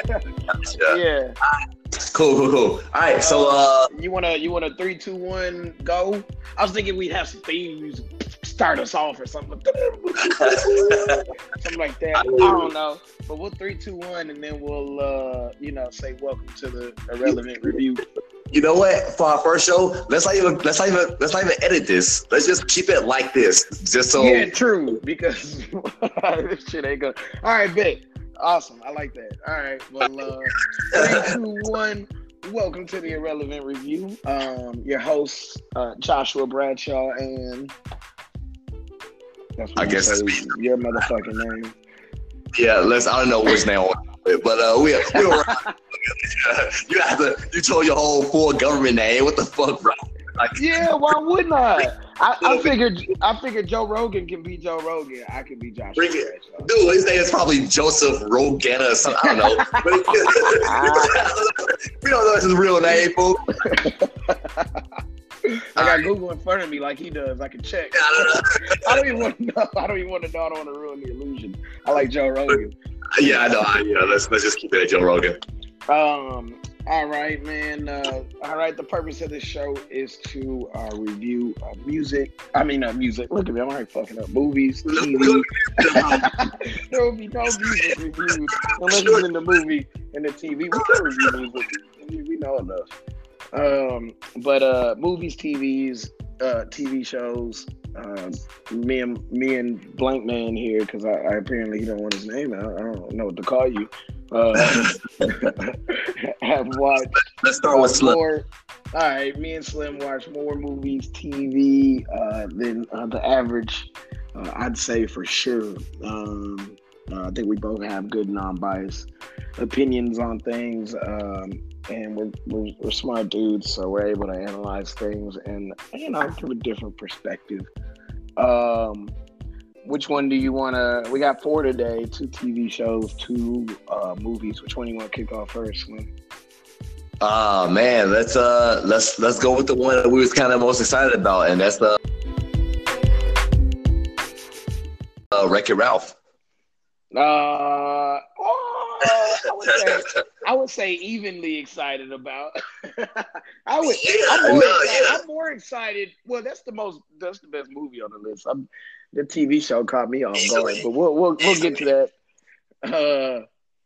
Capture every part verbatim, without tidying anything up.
yeah. yeah. Cool, cool, cool. All right, so uh, you wanna you want a three, two, one, go? I was thinking we'd have some theme music, start us off or something, something like that. I don't know, but we'll three, two, one, and then we'll uh, you know, say welcome to the Irrelevant Review. You know what? For our first show, let's not even let's not even let's not even edit this. Let's just keep it like this, just so. Yeah, true. Because this shit ain't good. All right, bet. Awesome. I like that. All right. Well, uh, three, two, one. Welcome to the Irrelevant Review. Um, your hosts, uh, Joshua Bradshaw, and that's what I guess it's me. Your motherfucking name. Yeah, let's. I don't know which name, but uh, we we were. You have to. You told your whole full government name. What the fuck, bro? Like, yeah, why wouldn't I? I, I figured. I figured Joe Rogan can be Joe Rogan. I can be Josh. Dude, his name is probably Joseph Rogan or something. I don't know. We don't know his real name, fool. I got Google in front of me like he does. I can check. I don't even want to know. I don't even want to know. I don't want to ruin the illusion. I like Joe Rogan. Yeah, I know. I, yeah, let's let's just keep it at Joe Rogan. Um. All right, man. Uh, all right. The purpose of this show is to uh, review uh, music. I mean, uh, music. Look at me. I'm already fucking up. Movies, T V. There will be no music reviews unless it's in the movie and the T V. We can review music. We, we know enough. Um. But uh, movies, T Vs, uh, T V shows. Uh, me and me and Blank Man here, because I, I apparently he don't want his name out. I don't know what to call you. Uh, have watched. Let's start with Slim. More, all right, me and Slim watch more movies, T V uh, than uh, the average. Uh, I'd say for sure. Um, uh, I think we both have good non-biased opinions on things, um, and we're, we're we're smart dudes, so we're able to analyze things and you know from a different perspective. Um, which one do you want to? We got four today: two T V shows, two uh, movies. Which one do you want to kick off first, Slim? Ah, uh, man, let's uh, let's let's go with the one that we was kind of most excited about, and that's the uh, Wreck-It Ralph. Uh, oh, I would say I would say evenly excited about. I would. Yeah, I'm, more no, excited, yeah. I'm more excited. Well, that's the most. That's the best movie on the list. I'm, the T V show caught me off guard, but we'll we'll we'll get to that. Uh,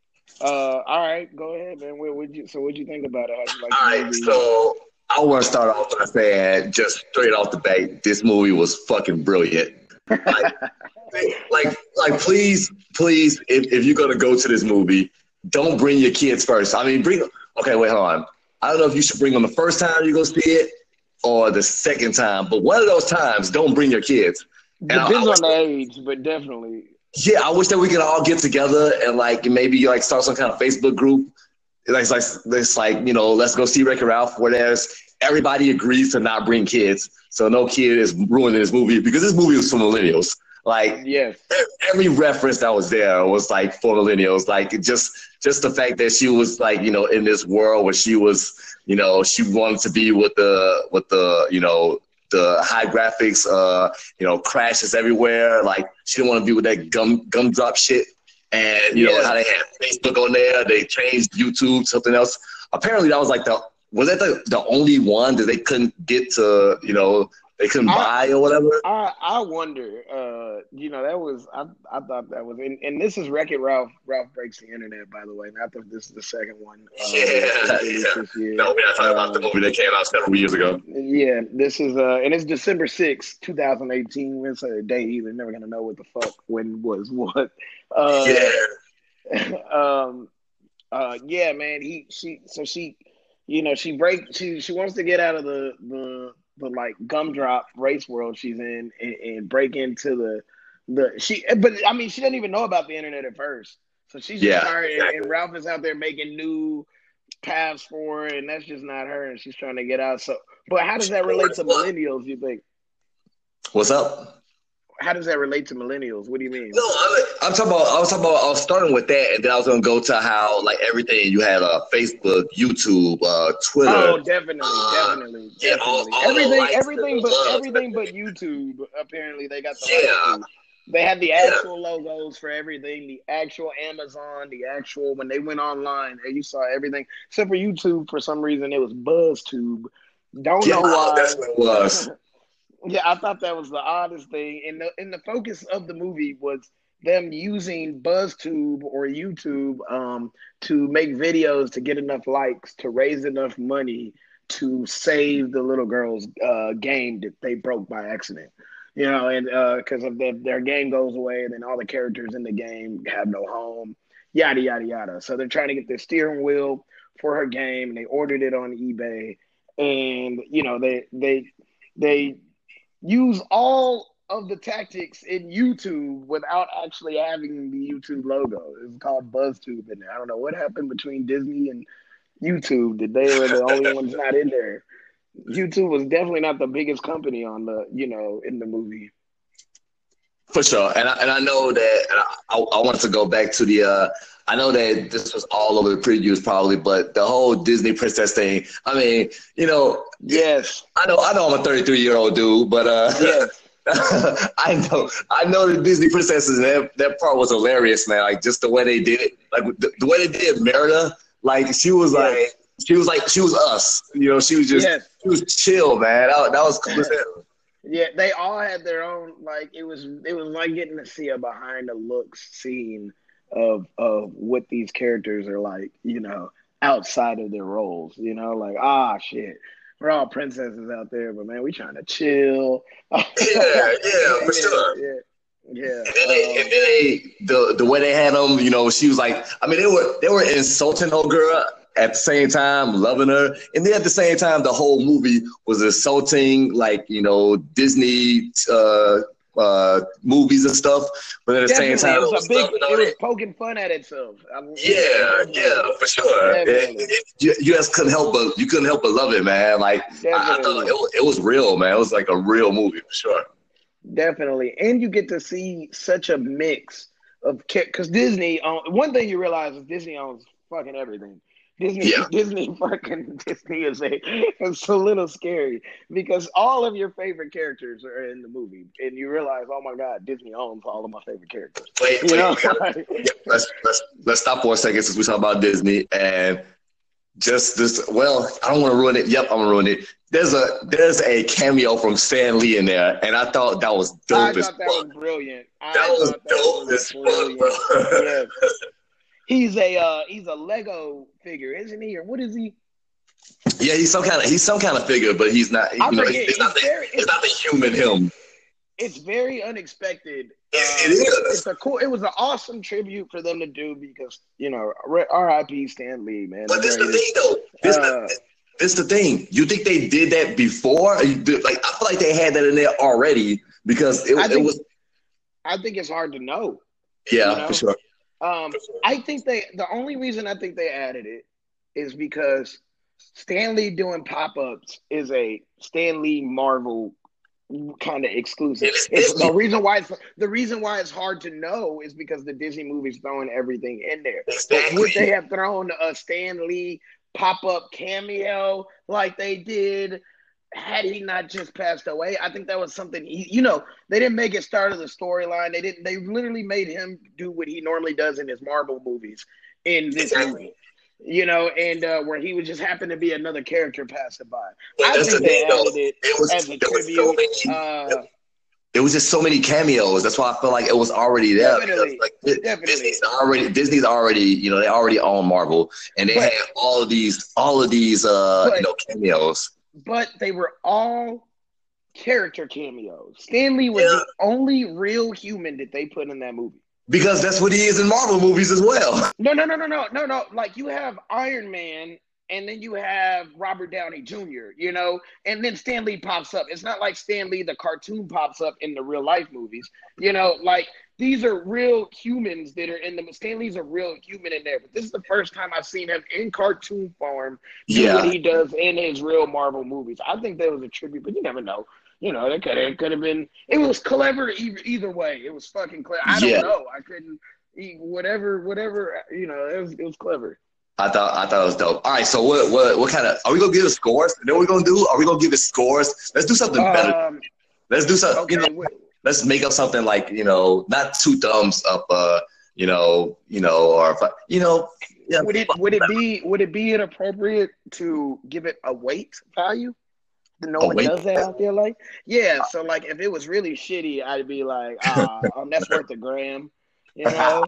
uh, all right, go ahead, man. What would you? So, what'd you think about it? How'd you like All the right, movie? so I want to start off by saying, just straight off the bat, this movie was fucking brilliant. Like, like, like, please, please, if, if you're gonna go to this movie, don't bring your kids first. I mean, bring. Okay, wait, hold on. I don't know if you should bring them the first time you go see it or the second time, but one of those times, don't bring your kids. And Depends I, I on the age, but definitely. Yeah, I wish that we could all get together and like maybe like start some kind of Facebook group. It's like it's like you know, let's go see Wreck-It Ralph, where there's everybody agrees to not bring kids, so no kid is ruining this movie because this movie is for millennials. Like, yes, every reference that was there was like for millennials. Like, just just the fact that she was like you know in this world where she was you know she wanted to be with the with the you know. the high graphics, uh, you know, crashes everywhere. Like, she didn't want to be with that gum gumdrop shit. And, you yeah. know, how they had Facebook on there. They changed YouTube, something else. Apparently, that was like the, was that the, the only one that they couldn't get to, you know, they couldn't I, buy or whatever? I, I wonder, uh, you know, that was, I I thought that was, and, and this is Wreck-It Ralph. Ralph Breaks the Internet, by the way. Not that this is the second one. Uh, yeah. yeah. No, we're not talking uh, about the movie that came out several years ago. Yeah, this is, uh, and it's December sixth, twenty eighteen. It's a date either. Never going to know what the fuck when was what. Uh, yeah. um, uh, yeah, man. He, she, so she, you know, she break, she, she wants to get out of the, the, the like gumdrop race world she's in and, and break into the the she but I mean she doesn't even know about the internet at first, so she's just yeah, started exactly. and, and Ralph is out there making new paths for her, and that's just not her, and she's trying to get out. So but how does that relate to millennials, you think? What's up? How does that relate to millennials? What do you mean? No, I'm, I'm talking about. I was talking about. I was starting with that, and then I was gonna go to how like everything you had uh, Facebook, YouTube, uh, Twitter. Oh, definitely, uh, definitely, yeah, definitely. All, all everything, everything, everything but everything but YouTube. Apparently, they got the yeah. They had the Yeah. actual logos for everything, the actual Amazon, the actual when they went online, and you saw everything. Except for YouTube, for some reason, it was BuzzTube. Don't Yeah, know why. that's what it was. Yeah, I thought that was the oddest thing. And the and the focus of the movie was them using BuzzTube or YouTube um, to make videos to get enough likes to raise enough money to save the little girl's uh, game that they broke by accident. You know, and because uh, of the, their game goes away, and then all the characters in the game have no home, yada yada yada. So they're trying to get the steering wheel for her game, and they ordered it on eBay, and you know they they they use all of the tactics in YouTube without actually having the YouTube logo. It's called BuzzTube in there. I don't know what happened between Disney and YouTube that they were the only ones not in there. YouTube was definitely not the biggest company on the, you know, in the movie. For sure. And I, and I know that I, I want to go back to the, uh, I know that this was all over the previews probably, but the whole Disney princess thing, I mean, you know, yes, I know, I know I'm a thirty-three year old dude, but, uh, yes. I know, I know the Disney princesses, that, that part was hilarious, man. Like just the way they did it, like the, the way they did Merida, like she was yes. like, she was like, she was us, you know, she was just, yes. she was chill, man. That, that was cool as hell. Yeah, they all had their own, like, it was, it was like getting to see a behind the looks scene of, of what these characters are like, you know, outside of their roles, you know, like, ah, shit. We're all princesses out there, but man, we trying to chill. Yeah, yeah, for sure. Yeah, yeah. And then, they, um, and then they, the the way they had them, you know, she was like, I mean, they were they were insulting old girl at the same time, loving her, and then at the same time, the whole movie was insulting, like you know, Disney uh, uh, movies and stuff. But at the Definitely. same time, it was, was a big, it was it. poking fun at itself. I mean, yeah, yeah, for sure. It, it, you, you just couldn't help but you couldn't help but love it, man. Like I, I thought it was, it was real, man. It was like a real movie for sure. Definitely, and you get to see such a mix of because Disney. Um, one thing you realize is Disney owns fucking everything. Disney, yeah. Disney, fucking Disney is a it's a little scary because all of your favorite characters are in the movie, and you realize, oh my god, Disney owns all of my favorite characters. Wait, wait, wait. yeah, let's let's let's stop for a second since we talk about Disney and just this. Well, I don't want to ruin it. Yep, I'm gonna ruin it. There's a there's a cameo from Stan Lee in there, and I thought that was dope I as thought that fuck. was brilliant. I that was that dope was as fuck, bro. Yes. He's a uh, he's a Lego figure, isn't he? Or what is he? Yeah, he's some kind of he's some kind of figure, but he's not. You know, forget, it's, not the, very, it's not the human him. It's very unexpected. It, uh, it is. It's a cool. It was an awesome tribute for them to do because you know, R I P Stan Lee, man. But this the thing, though. This, uh, the, this the thing. You think they did that before? Like I feel like they had that in there already because it, I think, it was. I think it's hard to know. Yeah, you know? for sure. Um, I think they. The only reason I think they added it is because Stan Lee doing pop-ups is a Stan Lee Marvel kind of exclusive. It's, it's, it's, the reason why it's the reason why it's hard to know is because the Disney movies throwing everything in there. Exactly. But would they have thrown a Stan Lee pop-up cameo like they did had he not just passed away? I think that was something he, you know, they didn't make it start of the storyline. They didn't they literally made him do what he normally does in his Marvel movies in this exactly. movie. You know, and uh, where he would just happen to be another character passing by. But I think they added it, it was, as a tribute. So many, uh, it was just so many cameos. That's why I feel like it was already there. Definitely, because, like, definitely. Disney's already, Disney's already, you know, they already own Marvel, and they but, had all of these, all of these, uh, but, you know, cameos. But they were all character cameos. Stan Lee was yeah. the only real human that they put in that movie. Because that's what he is in Marvel movies as well. No, no, no, no, no, no, no. Like you have Iron Man, and then you have Robert Downey Junior, you know, and then Stan Lee pops up. It's not like Stan Lee, the cartoon, pops up in the real life movies. You know, like these are real humans that are in the Stan Lee's a real human in there. But this is the first time I've seen him in cartoon form do yeah. what he does in his real Marvel movies. I think that was a tribute, but you never know. You know, it could have, could have been. It was clever either, either way. It was fucking clever. I don't yeah. know. I couldn't. Whatever, whatever. You know, it was it was clever. I thought I thought it was dope. All right, so what what what kind of are we gonna give it scores? You know what we're gonna do? Are we gonna give it scores? Let's do something better. Um, Let's do something. Okay, You know, what, let's make up something like, you know, not two thumbs up, uh, you know, you know, or you know, yeah. Would it would it be would it be inappropriate to give it a weight value? No Oh, one wait. does that out there. Like, yeah. So like, if it was really shitty, I'd be like, ah, um, that's worth a gram. You know.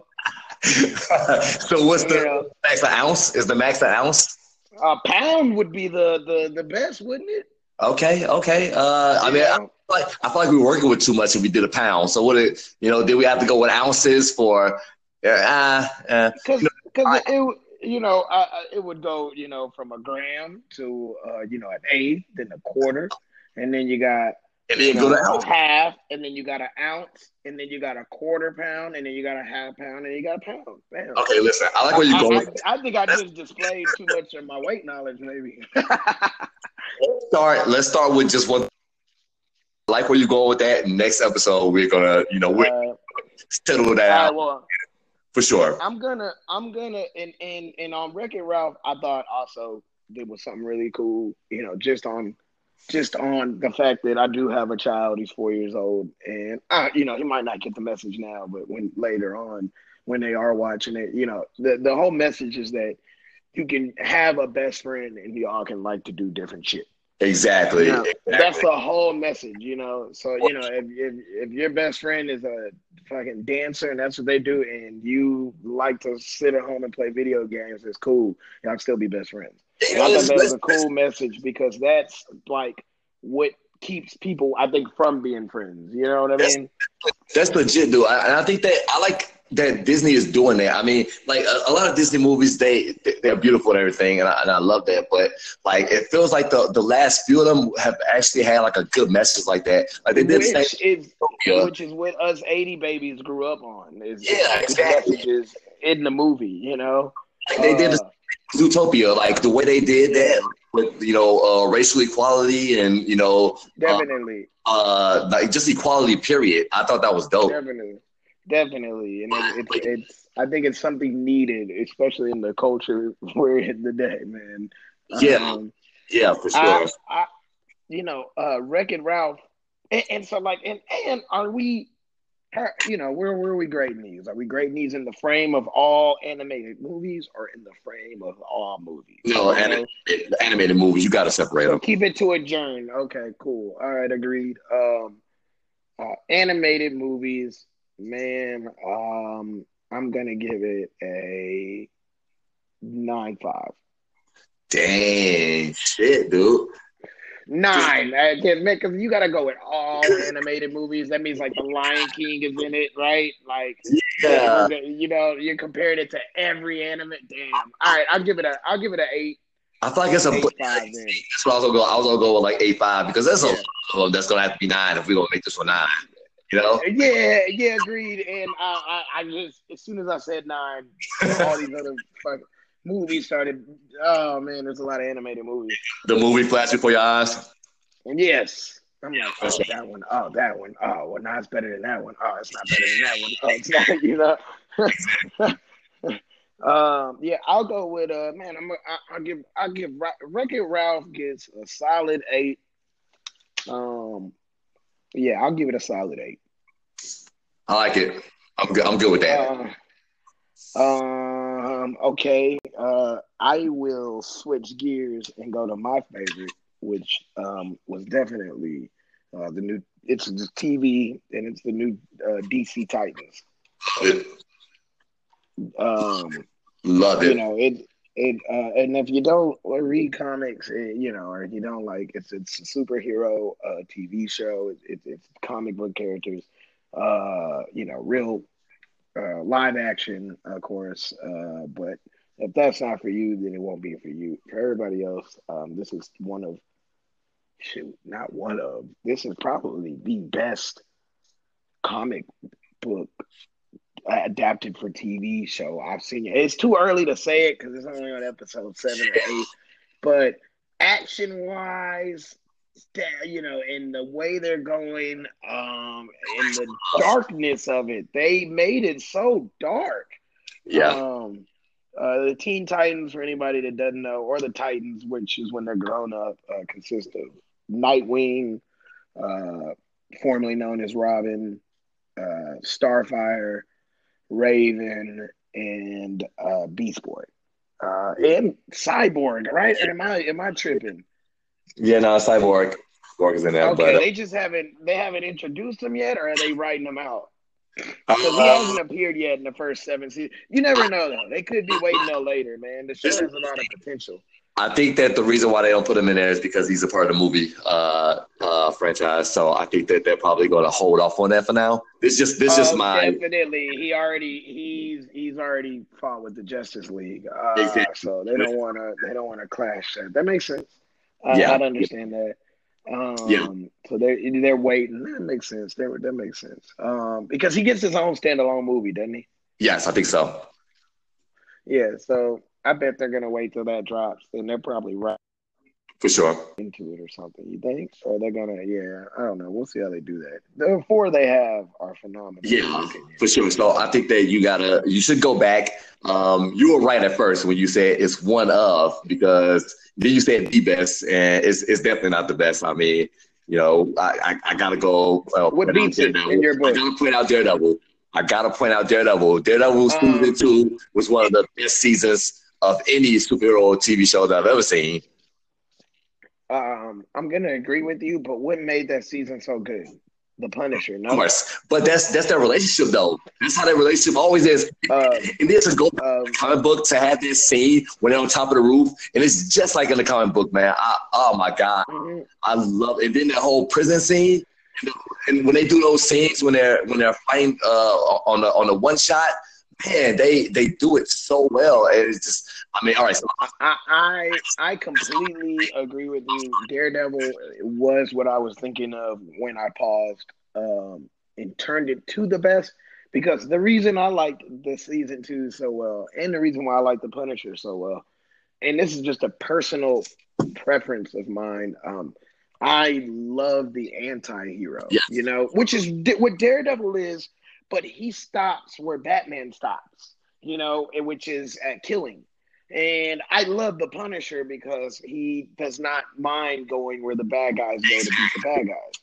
So what's the You know, max an ounce? Is the max an ounce? a pound would be the the the best, wouldn't it? Okay, okay. Uh, I You mean, I know, feel like I feel like we were working with too much if we did a pound. So what? It, you know, did we have to go with ounces for? Yeah, uh, uh, because you know, because I, it, it you know I, I, it would go you know from a gram to uh, you know an eighth, then a quarter, and then you got and then you you go to know a ounce. half, and then you got an ounce, and then you got a quarter pound, and then you got a half pound, and you got a pound. Bam. Okay, listen. I like I, where you're I, going. I I think I Let's just displayed too much of my weight knowledge, maybe. start. Let's start with just one. I like where you're going with that. Next episode, we're gonna, you know, we're uh, settle that all out right, well, for sure. I'm gonna, I'm gonna, and and and on Wreck-It Ralph, I thought also there was something really cool, you know, just on, just on the fact that I do have a child. He's four years old, and uh, you know, he might not get the message now, but when later on, when they are watching it, you know, the the whole message is that you can have a best friend, and we all can like to do different shit. You Exactly. know, that's Exactly. the whole message, you know. So, you know, if, if if your best friend is a fucking dancer and that's what they do, and you like to sit at home and play video games, it's cool. Y'all can still be best friends. You And know, I thought let's, that was let's, a cool message because that's like what keeps people, I think, from being friends. You know what I that's mean? That's legit, dude. I, and I think that I like that Disney is doing that. I mean, like a, a lot of Disney movies, they they're beautiful and everything, and I, and I love that. But like, it feels like the the last few of them have actually had like a good message like that. Like they did say, Which is yeah, which is what us eighty babies grew up on. Is, is yeah, good exactly. messages in the movie, you know? Like they did Uh, Zootopia, like the way they did yeah. that with you know uh, racial equality and you know uh, Definitely, uh like just equality. Period. I thought that was dope. definitely, definitely, and it, it's it's. I think it's something needed, especially in the culture we're in today, man. Yeah, Um, yeah, for I, sure. I, you know, uh, Wreck-It Ralph, and, and so like, and and are we, are, you know, where where are we grading these? Are we grading these in the frame of all animated movies, or in the frame of all movies? You know, You animated, know, animated movies, you got to separate so them. keep it to a journey. Okay, cool. All right, agreed. Um, Uh, animated movies, man. Um, I'm gonna give it a nine five. Dang, shit, dude. Nine. I can't make because you gotta go with all animated movies. That means like the Lion King is in it, right? Like if we're Yeah, gonna, you know, you're comparing it to every anime. Damn. All right, I'll give it a I'll give it an eight, I feel like it's a. eight That's five then. what I was gonna go. I was gonna go with like eight five because that's a Yeah. well, that's gonna have to be nine if we're gonna make this one nine. You know? Yeah, yeah, agreed. And I, I, I just as soon as I said nine, all these other fucking movies started. Oh man, there's a lot of animated movies. The movie flashed before your eyes. And yes, I'm like, For oh sure. that one, oh that one, oh well, now it's better than that one. Oh, it's not better than that one. Oh, it's not, you know. um, yeah, I'll go with uh, man. I'm, I, I'll give, I'll give Wreck-It Ralph gets a solid eight. Um, yeah, I'll give it a solid eight. I like it. I'm good. I'm good with that. Uh, um, okay. Uh, I will switch gears and go to my favorite, which um was definitely uh the new. It's the T V and it's the new uh, D C Titans. Love it. Um, Love you it. know it. It uh, and if you don't read comics, it, you know, or you don't like, it's it's a superhero uh, T V show. It, it, it's comic book characters. Uh, you know, real uh, live action, of course. Uh, but if that's not for you, then it won't be for you. For everybody else, um, this is one of, shoot, not one of, this is probably the best comic book adapted for T V show I've seen. It's too early to say it because it's only on episode seven or eight. But action wise, you know, in the way they're going, um, in the darkness of it, they made it so dark. Yeah. Um, uh, the Teen Titans, for anybody that doesn't know, or the Titans, which is when they're grown up, uh, consist of Nightwing, uh, formerly known as Robin, uh, Starfire, Raven, and uh, Beast Boy, uh, and Cyborg. Right? Or am I am I tripping? Yeah, no, Cyborg. Cyborg is in there, Okay, but uh, they just haven't they haven't introduced him yet, or are they writing him out? Because he uh, hasn't appeared yet in the first seven seasons. You never know though. They could be waiting till later, man. The show has a lot of potential. I think that the reason why they don't put him in there is because he's a part of the movie uh, uh, franchise. So I think that they're probably going to hold off on that for now. This just this Oh, just my definitely. He already he's he's already fought with the Justice League, uh, exactly. so they don't want to they don't want to clash that. That makes sense. I, Yeah, I'd understand that. yeah, Um, so they're they're waiting. That makes sense. That that makes sense. Um, because he gets his own standalone movie, doesn't he? yes, I think so Yeah. So I bet they're gonna wait till that drops, and they're probably right for sure. into it or something. You think? Or they're gonna? Yeah. I don't know. We'll see how they do that. The four they have are phenomenal. in my Yeah, opinion. for sure. So I think that you gotta you should go back. Um, you were right at first when you said it's one of, because then you said the best, and it's it's definitely not the best. I mean, you know, I I, I gotta go. Uh, What point out beats it Daredevil. in your I book? gotta point out Daredevil. I gotta point out Daredevil. Daredevil season Um, two was one of the best seasons of any superhero T V show that I've ever seen. um, I'm gonna agree with you, but what made that season so good? The Punisher, Of no? course, but that's that's their relationship though. That's how their relationship always is. Uh, And then to go back um, to the comic book to have this scene when they're on top of the roof, and it's just like in the comic book, man. I, oh my god, mhm. I love it. And then that whole prison scene, and, and when they do those scenes when they're when they're fighting uh, on the on the one shot, man, they they do it so well. And it's just, I mean, all right, so I, I I completely agree with you. Daredevil was what I was thinking of when I paused um, and turned it to the best, because the reason I liked the season two so well, and the reason why I like the Punisher so well, and this is just a personal preference of mine. Um, I love the anti-hero, yes, you know, which is what Daredevil is, but he stops where Batman stops, you know, and which is at killing. And I love the Punisher because he does not mind going where the bad guys go to beat the bad guys.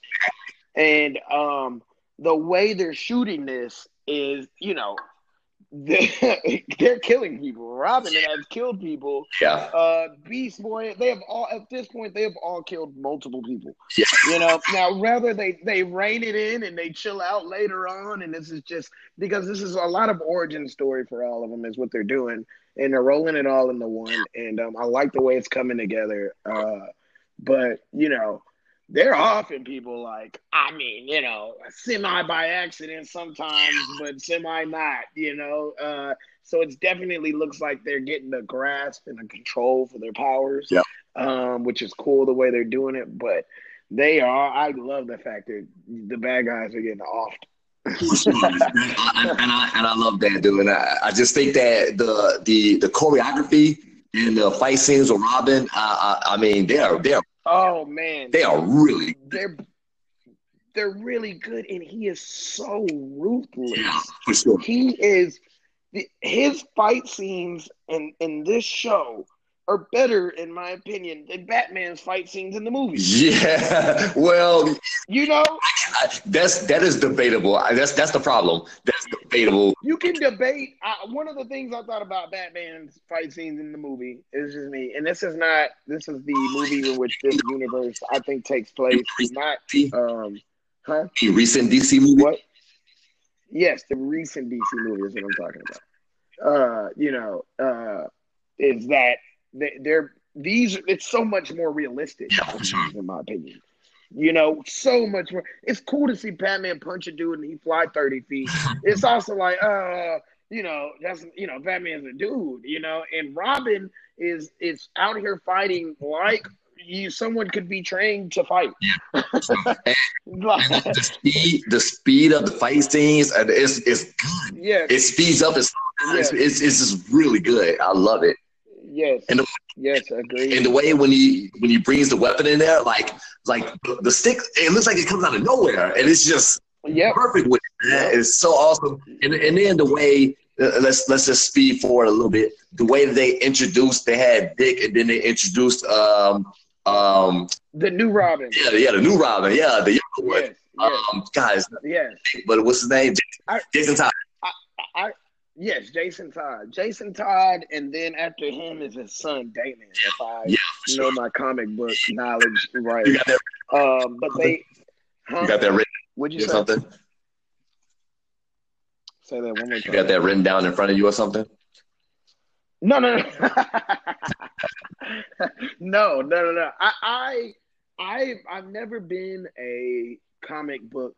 And um, the way they're shooting this is, you know, they're, they're killing people. Robin has killed people. yeah, Uh, Beast Boy, they have all at this point they have all killed multiple people. yeah, You know, now rather they they rein it in and they chill out later on, and this is just because this is a lot of origin story for all of them is what they're doing, and they're rolling it all into one. And um, I like the way it's coming together. Uh, but you know, they're often people like, I mean, you know, semi by accident sometimes, but semi not, you know. Uh, so it's definitely looks like they're getting a grasp and a control for their powers, yeah. um, which is cool the way they're doing it. But they are, I love the fact that the bad guys are getting offed. For sure. and, I, and I and I love that, dude. And I, I just think that the the the choreography and the fight scenes with Robin, I, I, I mean, they are they are Oh man, they are really they're they're really good, and he is so ruthless. yeah, for sure. He is his fight scenes in in this show are better, in my opinion, than Batman's fight scenes in the movies. Yeah, well, You know, I, that's that is debatable. I, that's that's the problem. That's debatable. you can debate. I, one of the things I thought about Batman's fight scenes in the movie is just me, and this is not. This is the movie in which this universe I think takes place. Not, um, huh? The recent D C movie. What? Yes, the recent D C movie is what I'm talking about. Uh, you know, uh, is that they, they're these? It's so much more realistic, Yeah, for sure. in my opinion. You know, so much more. It's cool to see Batman punch a dude and he fly thirty feet. It's also like, uh, you know, that's you know, Batman's a dude, you know, and Robin is is out here fighting like you someone could be trained to fight. Yeah. and, and the speed, the speed of the fight scenes, and it's it's good. Yes. It speeds up. It's Yes. it's, it's it's just really good. I love it. Yes. And the, yes, agreed. and the way when he when he brings the weapon in there, like like the, the stick, it looks like it comes out of nowhere, and it's just Yep. perfect with it. Man. It's so awesome. And and then the way uh, let's let's just speed forward a little bit. The way that they introduced, they had Dick, and then they introduced um um The new Robin. yeah yeah the new Robin, yeah, the younger one. Yes. Yes. Um, guys, yes. but what's his name? I, Jason Todd. I, I, yes, Jason Todd. Jason Todd, and then after him is his son Damon. If I Yeah, know sure. my comic book knowledge right. You got that, Um, but they, huh? you got that written What'd you or say? something? Say that one more You time. got that written down in front of you or something? No, no, no, no, no, no, no. I, I, I, I've never been a comic book.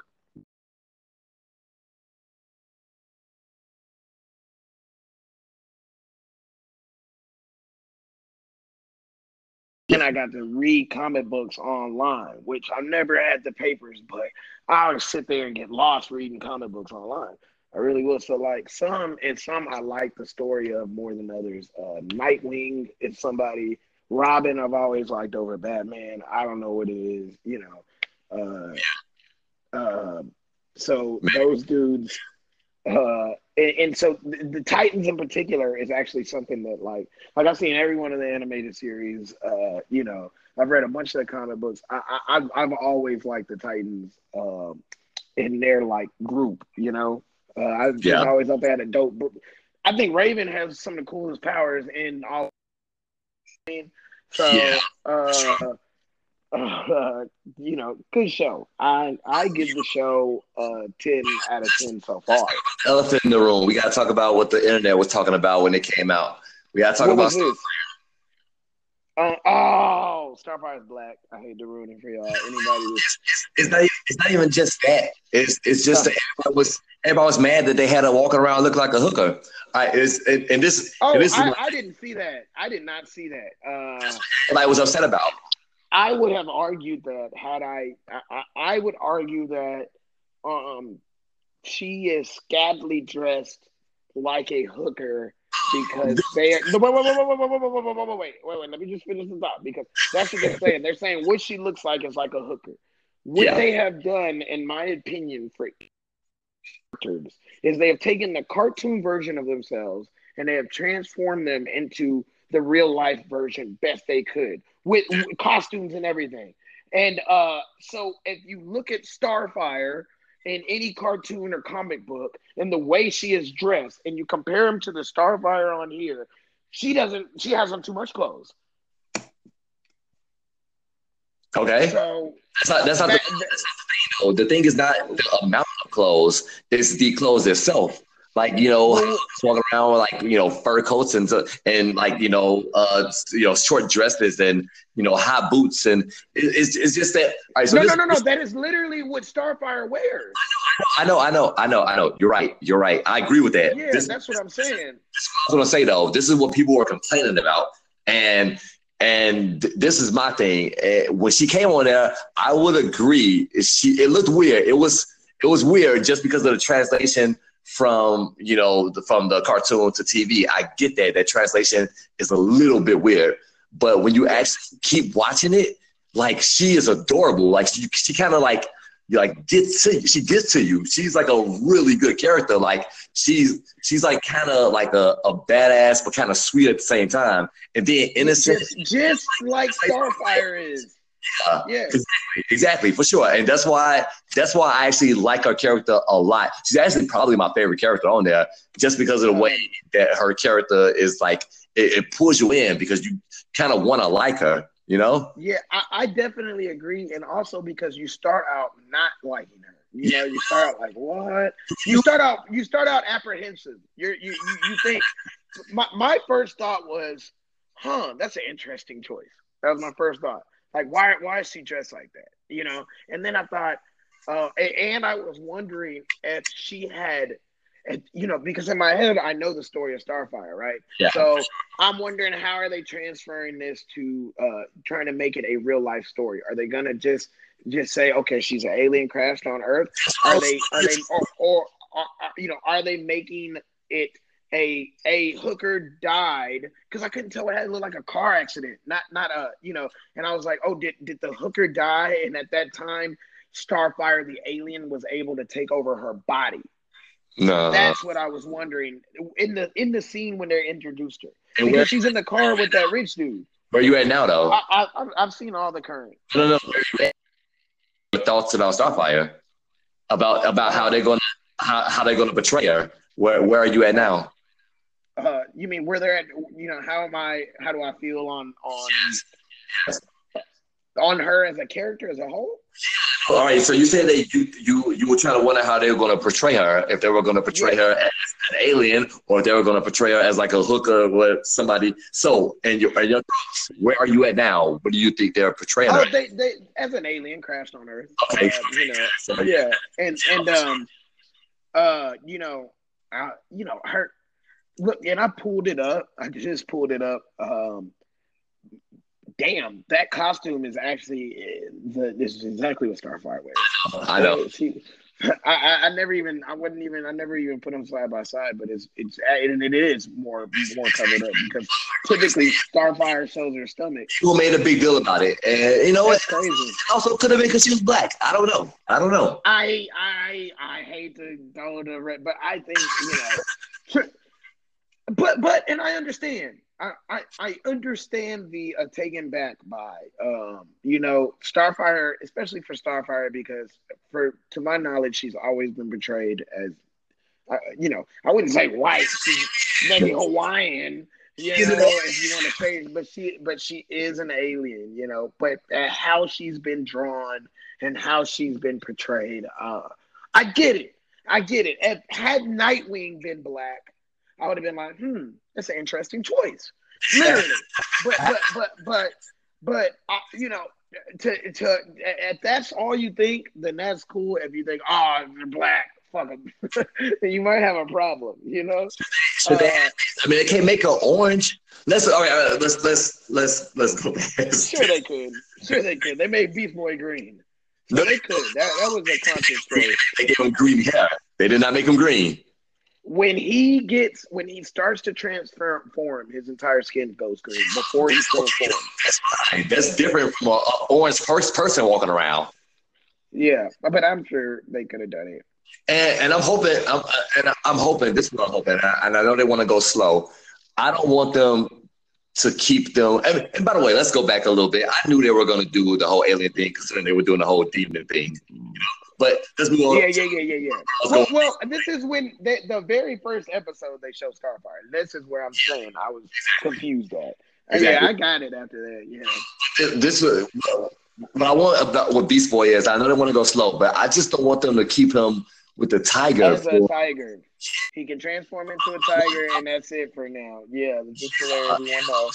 And I got to read comic books online, which I never had the papers, but I would sit there and get lost reading comic books online. I really will. So, like some and some, I like the story of more than others. Uh, Nightwing is somebody. Robin, I've always liked over Batman. I don't know what it is, you know. Uh, uh, so those dudes. Uh, and, and so the, the Titans in particular is actually something that like like I've seen every one of the animated series. Uh, you know, I've read a bunch of the comic books. I, I I've I've always liked the Titans um, in their like group. You know, uh, I just Yeah. always thought they had a dope. I think Raven has some of the coolest powers in all. So, Yeah. uh, uh, you know, good show. I I give the show a ten out of ten so far. Elephant in the room. We got to talk about what the internet was talking about when it came out. We got to talk What about was this? Uh, oh, Starfire's black. I hate to ruin it for y'all. Anybody it's, it's not even, it's not even just that. It's it's just that everybody was everybody was mad that they had to walk around looking like a hooker. All right, it's and, and this Oh, and this I, is I didn't see that. I did not see that. Uh, everybody was upset about. I would have argued that had I, I, I would argue that um, she is scantily dressed like a hooker because they are. No, wait, wait, wait, wait, wait, wait, wait, wait, wait, wait, wait, wait. Let me just finish the thought because that's what they're saying. They're saying what she looks like is like a hooker. What Yeah. they have done, in my opinion, for characters is they have taken the cartoon version of themselves and they have transformed them into the real life version best they could with, with costumes and everything. And uh, so if you look at Starfire in any cartoon or comic book and the way she is dressed and you compare them to the Starfire on here, she doesn't, she has on too much clothes. Okay. So that's not that's not, that, the, that's not the thing though. The thing is not the amount of clothes, it's the clothes itself. Like, you know, well, walking around with like, you know, fur coats and and like, you know, uh, you know, short dresses and, you know, high boots. And it, it's, it's just that. All right, so no, this, no, no, no. This, that is literally what Starfire wears. I know, I know, I know, I know. You're right. You're right. I agree with that. Yeah, this, that's what I'm saying. This, this is what I was going to say, though. This is what people were complaining about. And And this is my thing. When she came on there, I would agree. She it looked weird. It was it was weird just because of the translation from you know the, from the cartoon to T V. I get that that translation is a little bit weird, but when you actually keep watching it, like she is adorable. Like she she kind of like like gets to you. She gets to you. She's like a really good character. Like she's she's like kind of like a, a badass, but kind of sweet at the same time. And then innocent, just, just like Starfire is. Uh, yeah, exactly, exactly, for sure. And that's why that's why I actually like her character a lot. She's actually probably my favorite character on there, just because of the way that her character is like it, it pulls you in because you kind of want to like her. You know? Yeah, I, I definitely agree, and also because you start out not liking her. You know, you start out like, what? You start out, you start out apprehensive. You're, you, you, you think. My, my first thought was, huh, that's an interesting choice. That was my first thought. Like, why, why is she dressed like that? You know, and then I thought, uh, and I was wondering if she had. And, you know, because in my head, I know the story of Starfire, right? Yeah. So I'm wondering, how are they transferring this to uh, trying to make it a real life story? Are they gonna just just say, okay, she's an alien crashed on Earth? Are they are they or, or, or you know are they making it a a hooker died? Because I couldn't tell, it had to look like a car accident, not not a you know. And I was like, oh, did did the hooker die? And at that time, Starfire, the alien, was able to take over her body. No, that's what I was wondering in the in the scene when they introduced her, and because where, she's in the car with that rich dude. Where you at now, though? I, I, I've seen all the current. No, no, no. Your thoughts about Starfire? about about how they're gonna how, how they're gonna portray her. Where where are you at now? Uh, you mean where they're at? You know, how am I? How do I feel on on Yes. on her as a character as a whole? All right, so you said that you you you were trying to wonder how they were going to portray her, if they were going to portray Yeah. her as an alien, or if they were going to portray her as like a hooker with somebody. So, and your, and your thoughts, where are you at now? What do you think they're portraying Oh, her? they they as an alien crashed on Earth. Okay, Uh, you know, so, yeah, and and um, uh, you know, I you know her. Look, and I pulled it up. I just pulled it up. Um, damn, that costume is actually uh, the. This is exactly what Starfire wears. I know. Uh, she, I, I, I never even. I wouldn't even. I never even put them side by side. But it's it's and it is more more covered up because typically Starfire shows her stomach. People made a big deal about it, and you know That's what? crazy. Also, could have been because she was black. I don't know. I don't know. I I I hate to go to red, but I think you know. But but and I understand. I, I, I understand the uh, taken back by um you know Starfire, especially for Starfire, because for to my knowledge she's always been portrayed as uh, you know I wouldn't say white, she's maybe Hawaiian, you know, if you want to say, but she but she is an alien, you know. But uh, how she's been drawn and how she's been portrayed, uh, I get it, I get it. If, had Nightwing been black, I would have been like, hmm, that's an interesting choice, literally. But but but but but uh, you know, to to if that's all you think, then that's cool. If you think, oh, they're black, fuck them, you might have a problem, you know. So Uh, they, I mean, they can't make her orange. Let's all right. All right let's let's let's let's go back. sure they could, sure they could. They made Beast Boy green. So No, they could. That that was a conscious choice. They gave him green hair. They did not make him green. When he gets, when he starts to transform, his entire skin goes green before he transforms. That's fine. That's different from an orange first person walking around. Yeah, but I'm sure they could have done it. And, and I'm hoping, I'm, and I'm hoping, this is what I'm hoping, and I, and I know they want to go slow. I don't want them to keep them. And, and by the way, let's go back a little bit. I knew they were going to do the whole alien thing, considering they were doing the whole demon thing. You know? But let's move on. Yeah, yeah, yeah, yeah, yeah. Well, well, this is when they, the very first episode they show Starfire. This is where I'm saying I was confused at. And Exactly. yeah, I got it after that. Yeah. This is what I want about what Beast Boy is. I know they want to go slow, but I just don't want them to keep him with the tiger. As a tiger, he can transform into a tiger, and that's it for now. Yeah, just to let everyone know.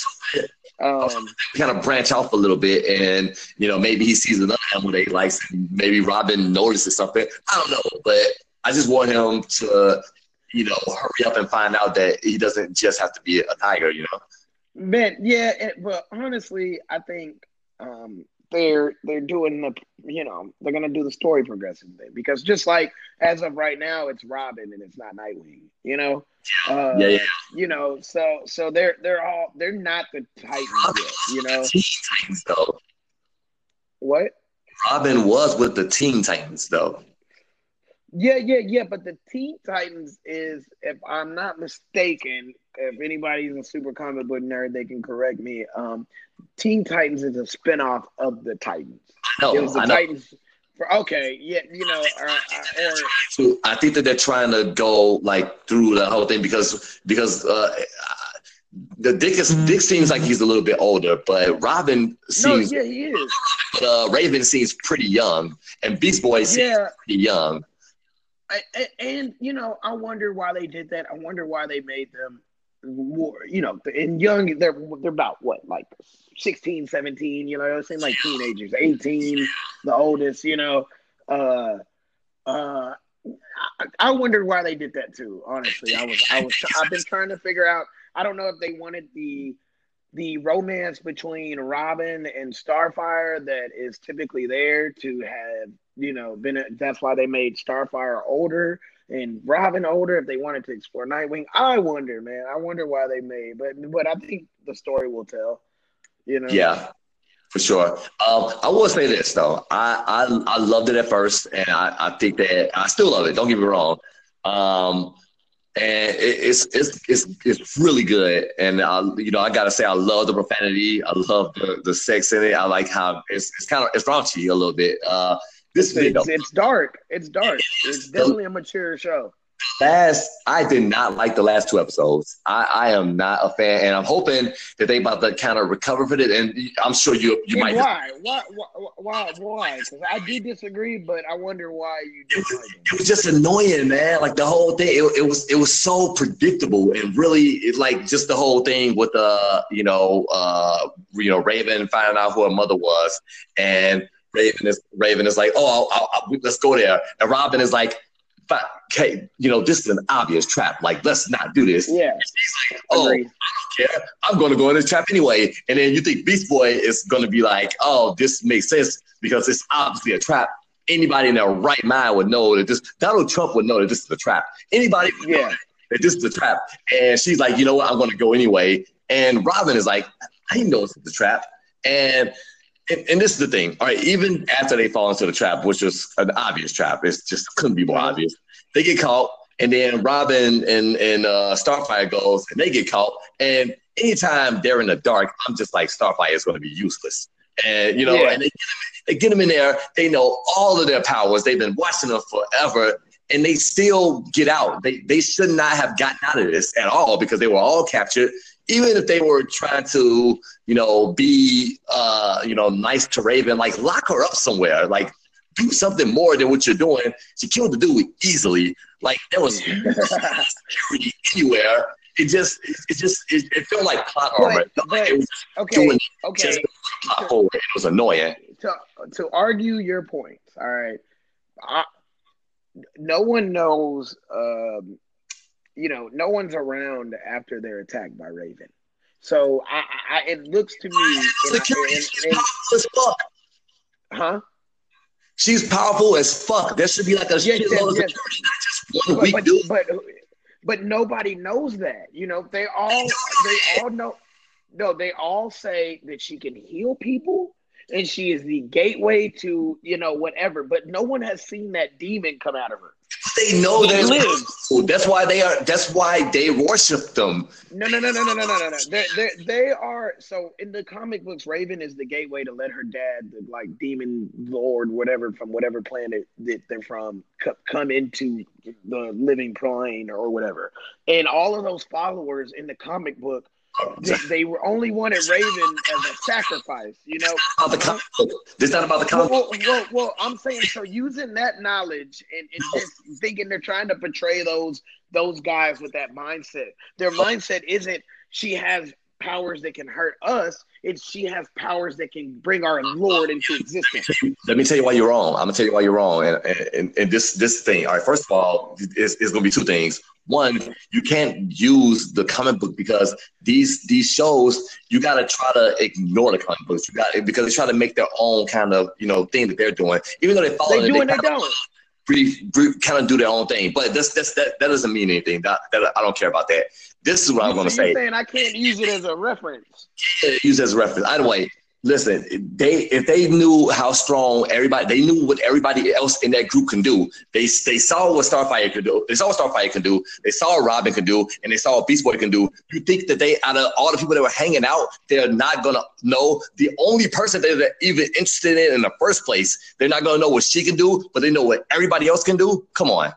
Um, kind of branch off a little bit, and you know, maybe he sees another animal that he likes, and maybe Robin notices something. I don't know, but I just want him to, you know, hurry up and find out that he doesn't just have to be a tiger. You know, man, yeah, it, but honestly, I think um, they're they're doing the, you know, they're gonna do the story progression thing, because just like as of right now, it's Robin and it's not Nightwing. You know. Uh, yeah, yeah. You know, so so they're they're all they're not the Titans yet, you know. Teen Titans, though. What? Robin was with the Teen Titans, though. Yeah, yeah, yeah. But the Teen Titans is, if I'm not mistaken, if anybody's a super comic book nerd, they can correct me. Um, Teen Titans is a spinoff of the Titans. No, it was the I know. Titans. For, okay, yeah, you know, or, or So I think that they're trying to go like through the whole thing because because uh, the Dick is Dick seems like he's a little bit older, but Robin seems no, yeah, he is. uh, Raven seems pretty young, and Beast Boy seems Yeah. pretty young. I, and, and you know, I wonder why they did that. I wonder why they made them more, you know, in young. They're they're about what, like sixteen, seventeen. You know, they seem like teenagers. eighteen, the oldest. You know, uh, uh, I, I wondered why they did that too. Honestly, I was I was I've been trying to figure out. I don't know if they wanted the the romance between Robin and Starfire that is typically there to have, you know, been a, that's why they made Starfire older and Robin older, if they wanted to explore Nightwing. I wonder, man. I wonder why they made, but but I think the story will tell. You know. Yeah, for sure. Um, I will say this though. I, I I loved it at first, and I, I think that I still love it. Don't get me wrong. Um, and it, it's it's it's it's really good. And I, you know, I gotta say, I love the profanity. I love the, the sex in it. I like how it's it's kind of it's raunchy a little bit. Uh, This it's, video. It's, it's dark. It's dark. It's definitely a mature show. Last, I did not like the last two episodes. I, I am not a fan, and I'm hoping that they about to kind of recover from it. And I'm sure you you and might. Why? Why? Why? Why? Why? Because I do disagree, but I wonder why you. It was, it was just annoying, man. Like the whole thing, it, it was it was so predictable, and really, it, like just the whole thing with the uh, you know uh you know Raven finding out who her mother was, and Raven is Raven is like, oh, I'll, I'll, let's go there, and Robin is like, okay, you know, this is an obvious trap. Like, let's not do this. Yeah. She's like, oh, Agreed. I don't care. I'm going to go in this trap anyway. And then you think Beast Boy is going to be like, oh, this makes sense because it's obviously a trap. Anybody in their right mind would know that this, Donald Trump would know that this is a trap. Anybody would yeah. know that this is a trap. And she's like, you know what? I'm going to go anyway. And Robin is like, I know it's a trap. And And, and this is the thing, all right, even after they fall into the trap, which was an obvious trap, it just couldn't be more obvious. They get caught, and then Robin and, and uh, Starfire goes, and they get caught. And anytime they're in the dark, I'm just like, Starfire is going to be useless. And, you know, yeah. and they get, them, they get them in there. They know all of their powers. They've been watching them forever, and they still get out. They, they should not have gotten out of this at all because they were all captured. Even if they were trying to, you know, be, uh, you know, nice to Raven, like lock her up somewhere, like do something more than what you're doing. She killed the dude easily. Like there was no security anywhere. It just, it just, it, it felt like plot armor. But, like it was okay, doing okay. Just plot forward. It was annoying. To, to argue your points, all right. I, no one knows. Um, You know, no one's around after they're attacked by Raven. So I, I it looks to me, and security, I, and, she's and, powerful as fuck. Huh? She's powerful as fuck. There should be like a yes, yes, shitload of yes. security, not just one but, weak but, dude. But, but nobody knows that. You know, they all they all know. No, they all say that she can heal people and she is the gateway to, you know, whatever. But no one has seen that demon come out of her. They know that it's That's why they are. That's why they worship them. No, no, no, no, no, no, no, no, no. They, they, they are. So in the comic books, Raven is the gateway to let her dad, the like demon lord, whatever from whatever planet that they're from, c- come into the living plane or whatever. And all of those followers in the comic book, they, they were only wanted Raven as a sacrifice. You know, about the comic book. It's not about the comic well, well, well, well, I'm saying so. Using that knowledge and, and just thinking they're trying to portray those those guys with that mindset. Their mindset isn't she has powers that can hurt us. It's she has powers that can bring our Lord into existence. Let me tell you why you're wrong. I'm gonna tell you why you're wrong. And and, and this this thing. All right. First of all, it's, it's gonna be two things. One, you can't use the comic book because these these shows you got to try to ignore the comic books. You got because they try to make their own kind of you know thing that they're doing, even though they follow. They it, do they and they don't. Brief, brief, kind of do their own thing, but this, this, that, that doesn't mean anything. That, that I don't care about that. This is what I'm going to say. Saying I can't use it as a reference. Use it as a reference. Either way, listen. They if they knew how strong everybody, they knew what everybody else in that group can do. They they saw what Starfire could do. They saw what Starfire can do. They saw what Robin can do, and they saw what Beast Boy can do. You think that they, out of all the people that were hanging out, they're not gonna know the only person that they're even interested in in the first place? They're not gonna know what she can do, but they know what everybody else can do. Come on.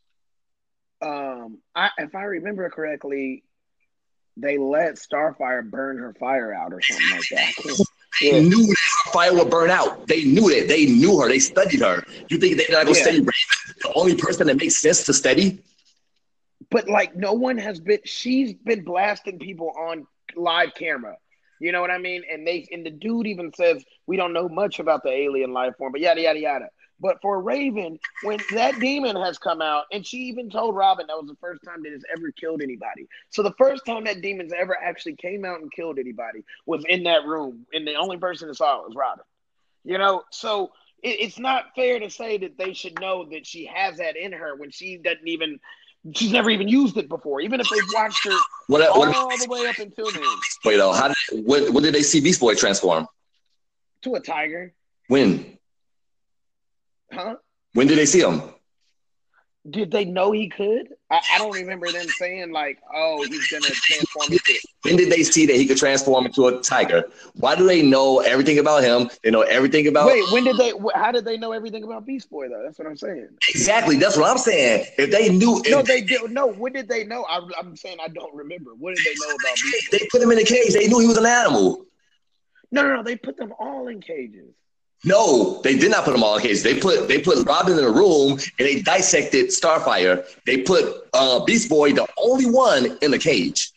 Um, I, if I remember correctly, they let Starfire burn her fire out or something like that. They yeah. knew that fire would burn out. They knew it. They knew her. They studied her. You think they're not going to yeah. study Raven? The only person that makes sense to study? But, like, no one has been – she's been blasting people on live camera. You know what I mean? And they and the dude even says, we don't know much about the alien life form, but yada, yada, yada. But for Raven, when that demon has come out, and she even told Robin that was the first time that it's ever killed anybody. So the first time that demon's ever actually came out and killed anybody was in that room, and the only person that saw it was Robin. You know, so it, it's not fair to say that they should know that she has that in her when she doesn't even, she's never even used it before, even if they've watched her what, all what, the way up until then. Wait, though, how did, when, when did they see Beast Boy transform? To a tiger. When? Huh? When did they see him? Did they know he could? I, I don't remember them saying like, "Oh, he's gonna transform into." When did they see that he could transform into a tiger? Why do they know everything about him? They know everything about. Wait, when did they? How did they know everything about Beast Boy though? That's what I'm saying. Exactly, that's what I'm saying. If they knew, no, if they did. No, when did they know? I, I'm saying I don't remember. What did they know about Beast Boy? They put him in a cage. They knew he was an animal. No, no, no. They put them all in cages. No, they did not put them all in cages. They put they put Robin in a room and they dissected Starfire. They put uh, Beast Boy, the only one, in the cage.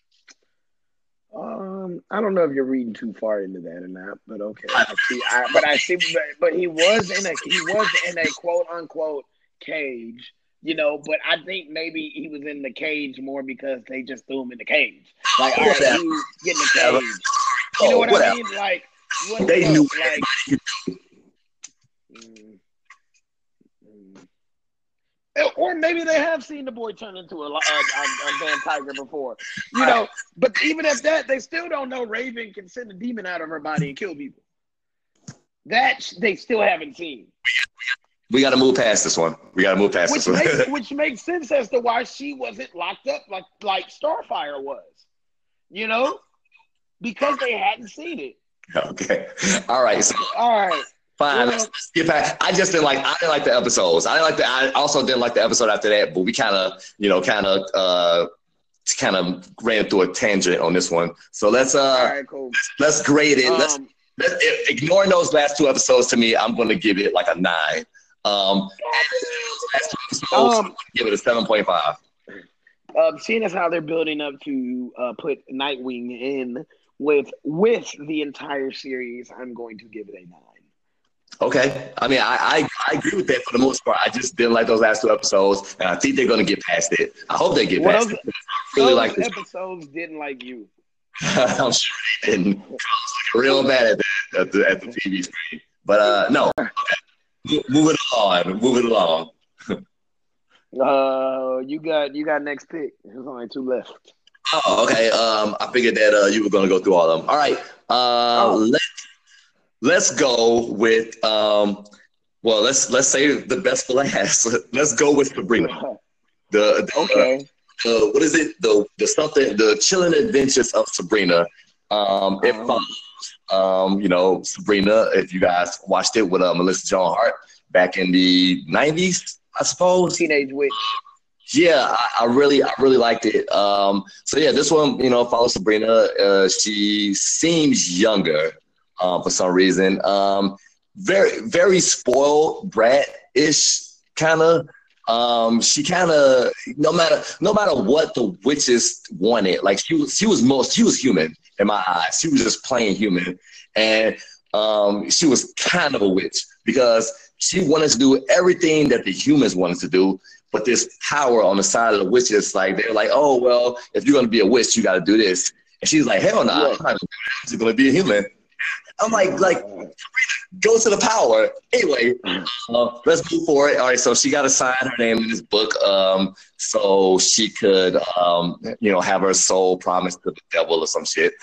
Um, I don't know if you're reading too far into that or not, but okay. I see. I, but I see. But, but he was in a he was in a quote unquote cage. You know, but I think maybe he was in the cage more because they just threw him in the cage. Like, all right, you get in the cage. You know what oh, I mean? Like. What they the, knew like, mm, mm. Or maybe they have seen the boy turn into a, a, a, a Van Tiger before, you know. But even at that, they still don't know Raven can send a demon out of her body and kill people. That they still haven't seen. We got to move past this one. We got to move past which this makes, one. which makes sense as to why she wasn't locked up like like Starfire was, you know, because they hadn't seen it. Okay. All right. So, all right. Fine. Well, let's, let's get past. I just didn't like. I didn't like the episodes. I didn't like the. I also didn't like the episode after that. But we kind of, you know, kind of, uh, kind of ran through a tangent on this one. So let's, uh, all right, cool. let's grade it. Um, let's, let's ignoring those last two episodes. To me, I'm going to give it like a nine. Um, last two episodes, um give it a seven point five. Um, seeing as how they're building up to uh, put Nightwing in. With with the entire series, I'm going to give it a nine. Okay. I mean, I, I I agree with that for the most part. I just didn't like those last two episodes, and I think they're going to get past it. I hope they get well, past those, it. I really those like this. episodes didn't like you. I'm sure they didn't. I was looking real bad at the, at the, at the T V screen. But uh, no. Okay. Move it along. Move it along. uh, you got you got next pick. There's only two left. Oh, okay. Um, I figured that uh, you were going to go through all of them. All right. Uh, oh. Let's let's go with um. Well, let's let's say the best for last. Let's go with Sabrina. The, the okay. Uh, uh, what is it? The the something the Chilling Adventures of Sabrina. Um, it um, follows um, you know, Sabrina. If you guys watched it with uh, Melissa Joan Hart back in the nineties, I suppose. Teenage Witch. Yeah, I, I really, I really liked it. Um, so yeah, this one, you know, follows Sabrina. Uh, she seems younger um, for some reason. Um, very, very spoiled brat-ish kind of. Um, she kind of, no matter, no matter what the witches wanted, like she was, she was most, she was human in my eyes. She was just plain human, and um, she was kind of a witch because she wanted to do everything that the humans wanted to do. But this power on the side of the witches, like they're like, oh well, if you're gonna be a witch, you got to do this. And she's like, hell no, nah, I'm not gonna do that. I'm just gonna be a human. I'm like, like, go to the power. Anyway, uh, let's move forward. All right, so she got to sign her name in this book, um, so she could, um, you know, have her soul promised to the devil or some shit.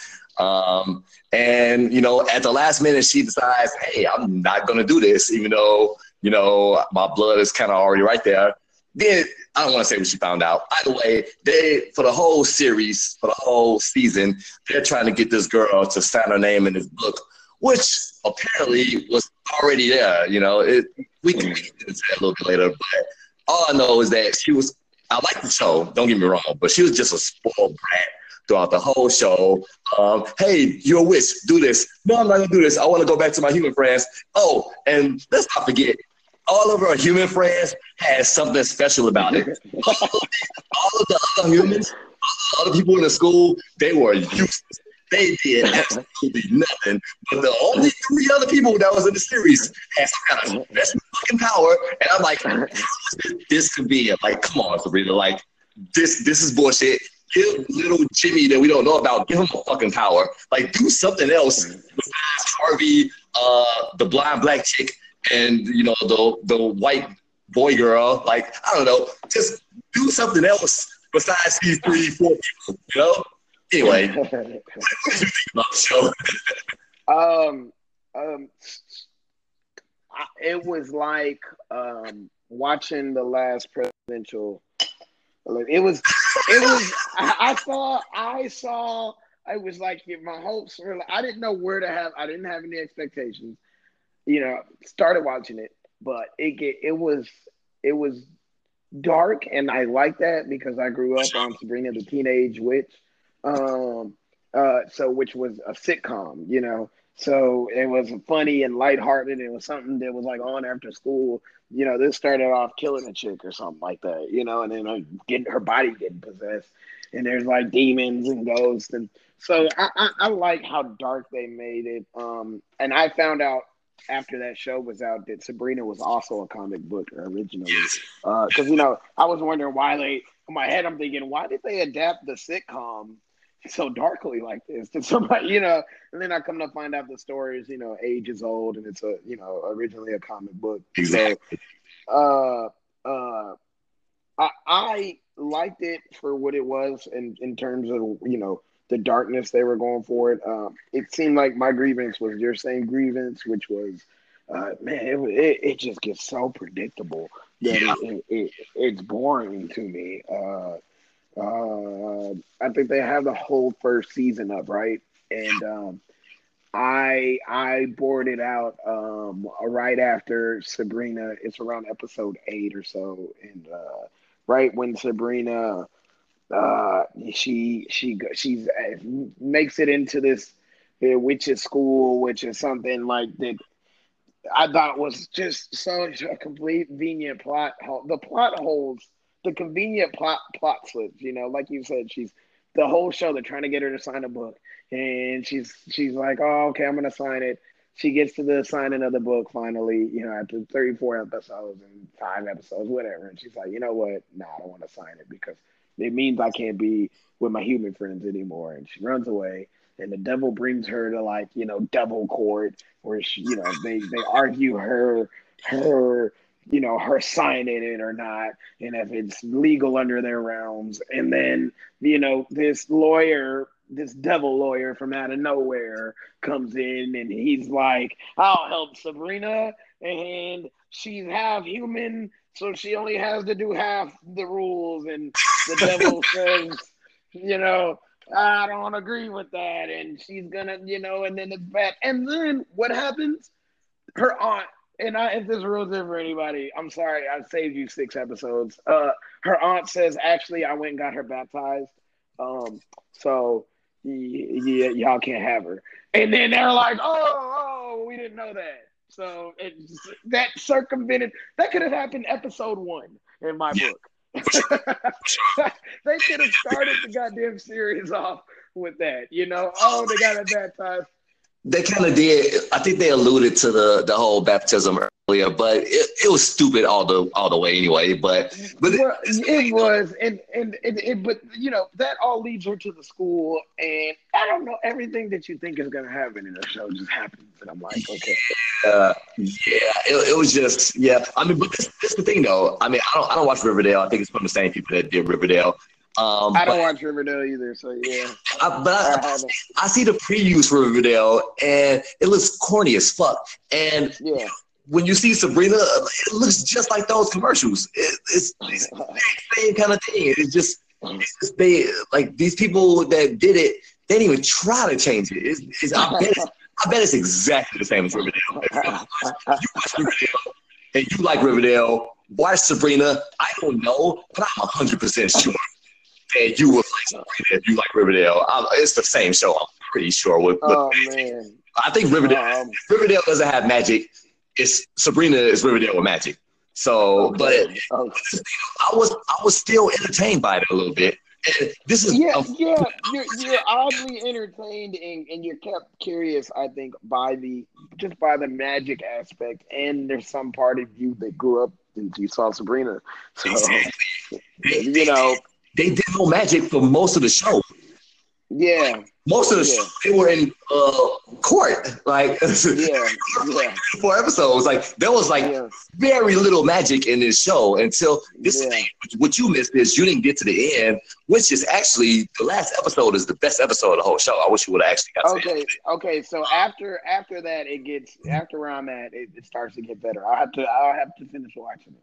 Um, and you know, at the last minute, she decides, hey, I'm not gonna do this, even though you know my blood is kind of already right there. Then I don't want to say what she found out. Either way, they for the whole series, for the whole season, they're trying to get this girl to sign her name in this book, which apparently was already there. You know, it, we can get into that a little bit later, but all I know is that she was. I like the show. Don't get me wrong, but she was just a spoiled brat throughout the whole show. Um, hey, you're a witch. Do this. No, I'm not gonna do this. I want to go back to my human friends. Oh, and let's not forget. All of our human friends had something special about it. All of, all of the other humans, all the other people in the school, they were useless. They did absolutely nothing. But the only three other people that was in the series had some kind of special fucking power. And I'm like, this could be it. Like, come on, Sabrina. Like, this this is bullshit. Give little Jimmy that we don't know about, give him a fucking power. Like, do something else besides Harvey, uh, the blind black chick, and you know the the white boy girl. Like, I don't know, just do something else besides these three, four people. You know. Anyway, what did you think about the show? um, um, I, it was like um watching the last presidential. It was, it was. I, I saw, I saw. I was like, my hopes were. I didn't know where to have. I didn't have any expectations. You know, started watching it, but it get it was it was dark, and I like that because I grew up on Sabrina the Teenage Witch, um, uh, so which was a sitcom, you know. So it was funny and lighthearted. It was something that was like on after school. You know, this started off killing a chick or something like that, you know, and then uh, getting her body getting possessed, and there's like demons and ghosts, and so I, I, I like how dark they made it. Um, and I found out after that show was out that Sabrina was also a comic book originally. Because, uh, you know, I was wondering why they, in my head, I'm thinking, why did they adapt the sitcom so darkly like this to somebody, you know? And then I come to find out the story is, you know, ages old and it's a, you know, originally a comic book. Exactly. So, uh, uh, I, I liked it for what it was in, in terms of, you know, the darkness they were going for it. Um, it seemed like my grievance was your same grievance, which was, uh, man, it, it it just gets so predictable that Yeah. it, it, it it's boring to me. Uh, uh, I think they have the whole first season up, right? And um, I I boarded out um, right after Sabrina. It's around episode eight or so, and uh, right when Sabrina. Uh, she she she's uh, makes it into this uh, witch's school, which is something like that. I thought was just such a complete convenient plot hole. The plot holes, the convenient plot plot slips. You know, like you said, she's the whole show. They're trying to get her to sign a book, and she's she's like, "Oh, okay, I'm gonna sign it." She gets to the signing of the book finally. You know, after thirty-four episodes and five episodes, whatever, and she's like, "You know what? No, nah, I don't want to sign it because it means I can't be with my human friends anymore." And she runs away. And the devil brings her to like, you know, devil court where she, you know, they, they argue her, her, you know, her signing it or not. And if it's legal under their realms. And then, you know, this lawyer, this devil lawyer from out of nowhere comes in and he's like, I'll help Sabrina. And she's half human. So she only has to do half the rules. And the devil says, you know, I don't agree with that, and she's gonna, you know, and then it's bad. And then what happens? Her aunt, and I, if this ruins it for anybody, I'm sorry, I saved you six episodes. Uh, her aunt says, actually, I went and got her baptized. Um, so yeah, y'all can't have her. And then they're like, oh, oh, we didn't know that. So it's, that circumvented. That could have happened episode one in my book. They could have started the goddamn series off with that, you know. Oh, they got it baptized. They kind of did. I think they alluded to the, the whole baptism earlier, but it, it was stupid all the all the way anyway. But but well, it, it was, and and it, it, but you know that all leads her to the school, and I don't know, everything that you think is going to happen in the show just happens, and I'm like, okay, uh, yeah, it, it was just yeah. I mean, but this, this is the thing though. I mean, I don't I don't watch Riverdale. I think it's from the same people that did Riverdale. Um, I don't but, watch Riverdale either, so yeah. I, but I, I, I see the previews for Riverdale, and it looks corny as fuck. And yeah. when you see Sabrina, it looks just like those commercials. It, it's, it's the same kind of thing. It's just, it's just they like these people that did it. They didn't even try to change it. It's, it's, I, bet it's, I bet it's exactly the same as Riverdale. If you watch Riverdale and you like Riverdale, watch Sabrina. I don't know, but I'm one hundred percent sure. And you would like Sabrina if you like Riverdale. Um, it's the same show, I'm pretty sure. With, with oh man, I think Riverdale. Um, Riverdale doesn't have magic. It's Sabrina is Riverdale with magic. So, okay. but it, okay. I was I was still entertained by it a little bit. And this is yeah, a, yeah. You're you're oddly entertained and, and you're kept curious. I think by the just by the magic aspect, and there's some part of you that grew up and you saw Sabrina. So exactly. you know. They did no magic for most of the show. Yeah. Most of the yeah. show, they were in uh, court. Like, yeah. yeah. four episodes. Like, there was like yeah. very little magic in this show until this yeah. thing. What you missed is you didn't get to the end, which is actually the last episode is the best episode of the whole show. I wish you would have actually got okay. to it. Okay. So after after that, it gets after around that, it, it starts to get better. I'll have to I'll have to finish watching it.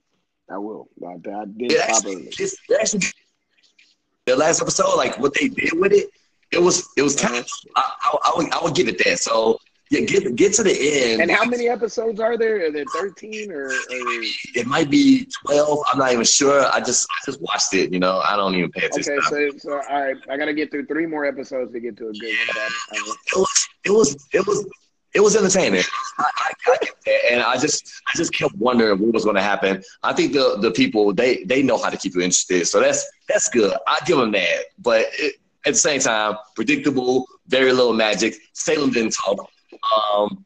I will. I, I did It pop actually, early. it's it actually the last episode, like what they did with it, it was it was kind Uh-huh. of I, I, I would I would give it that. So yeah, get get to the end. And how many episodes are there? Are there thirteen or, or It might be twelve. I'm not even sure. I just I just watched it. You know, I don't even pay attention. okay? So so I I gotta get through three more episodes to get to a good one. But I will. It was it was it was it was entertaining. I, I, I get that, and I just I just kept wondering what was going to happen. I think the the people they they know how to keep you interested, so that's that's good. I give them that, but it, at the same time, predictable, very little magic. Salem didn't talk. Um,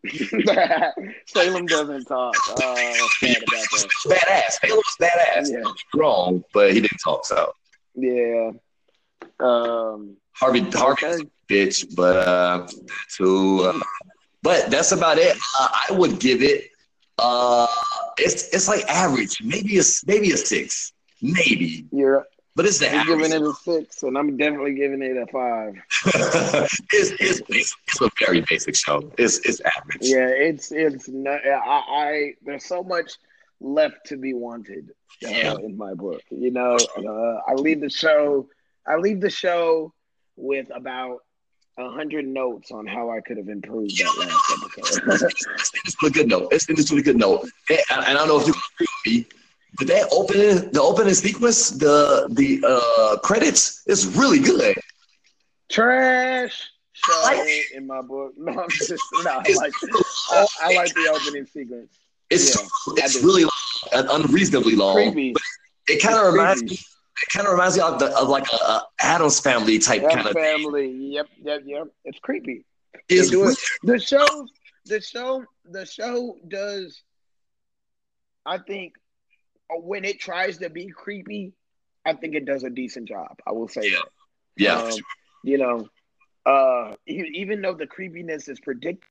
Salem doesn't talk. Oh, sad about that. badass. Salem was badass. Yeah. He was grown, but he didn't talk. So Yeah. Um. Harvey Harvey Okay. was a bitch, but uh, to uh, but that's about it. Uh, I would give it. Uh, it's it's like average, maybe a maybe a six, maybe, You're but it's the you're average. giving it a six, and I'm definitely giving it a five. it's, it's it's it's a very basic show. It's it's average. Yeah, it's it's not. I, I there's so much left to be wanted uh, Yeah. in my book. You know, uh, I leave the show. I leave the show with about a hundred notes on how I could have improved that last episode. It's it's a good note. It's it's a good note. And, and I don't know if you agree with me, but that opening the opening sequence, the the uh, credits is really good. Trash show Like- in my book. No, I'm just no. I like I, I like the opening sequence. It's Yeah, I it's do. really long, and unreasonably long. Creepy. It kind It's of reminds creepy. me. It kind of reminds me of, the, of like a, a Adams Family type That kind of. family. Yep, yep, yep. It's creepy. It's They do weird. it. The show, the show, the show does. I think uh, when it tries to be creepy, I think it does a decent job. I will say that. Yeah, Um, you know, uh, e- even though the creepiness is predictable,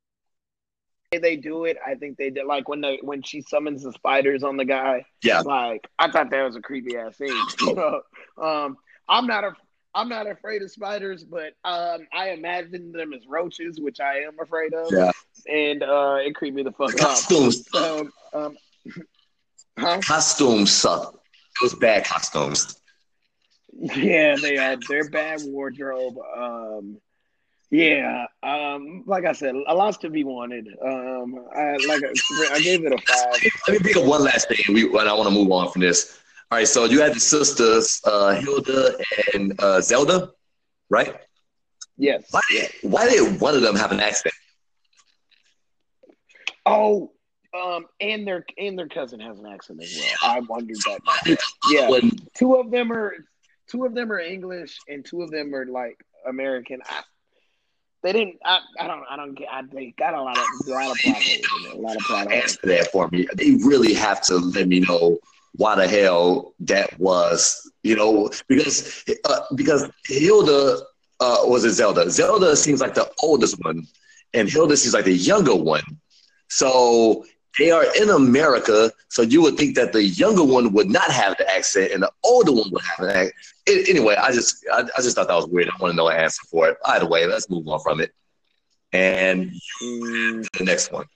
they do it. I think they did. Like when the when she summons the spiders on the guy. yeah. Like I thought that was a creepy ass scene. You know, um, I'm not a. I'm not afraid of spiders, but um, I imagine them as roaches, which I am afraid of, Yeah. and uh, it creeped me the fuck The out. costumes, So, um, huh? costumes suck. It was bad costumes. Yeah, they are. They're bad wardrobe. Um, yeah, um, like I said, a lot's to be wanted. Um, I like I, I gave it a five. Let me pick up one last thing. We, and I want to move on from this. All right, so you had the sisters, uh, Hilda and uh, Zelda, right? Yes. Why, Yeah. why did one of them have an accent? Oh, um, and their and their cousin has an accent as well. I wondered that. myself. Yeah, When, two of them are two of them are English, and two of them are like American. I, they didn't. I, I don't. I don't get. I, they got a lot of a lot of plot holes in there. A lot of plot holes. answer that for me. They really have to let me know why the hell that was. You know, because uh, because Hilda uh, was it Zelda? Zelda seems like the oldest one, and Hilda seems like the younger one. So they are in America, so you would think that the younger one would not have the accent and the older one would have an accent. It, anyway, I just I, I just thought that was weird. I want to know an answer for it. Either way, let's move on from it. And Mm, the next one.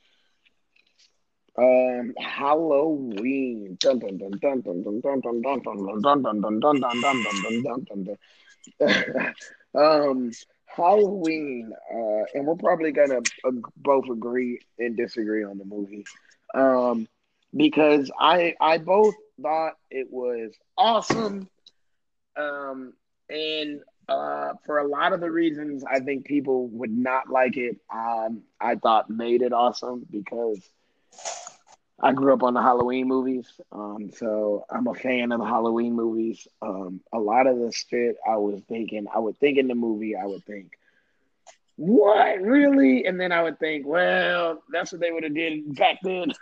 um, Halloween. Dun, dun, dun, dun, dun, dun, dun, dun, dun, dun, dun, dun, dun, dun, dun, dun, dun, dun, dun, dun. Um, Halloween, uh, and we're probably gonna uh, both agree and disagree on the movie, um, because I I both thought it was awesome, um, and uh, for a lot of the reasons I think people would not like it, um, I thought made it awesome because I grew up on the Halloween movies, um, so I'm a fan of the Halloween movies. Um, a lot of the shit I was thinking, I would think in the movie, I would think, what, really? And then I would think, well, that's what they would have did back then.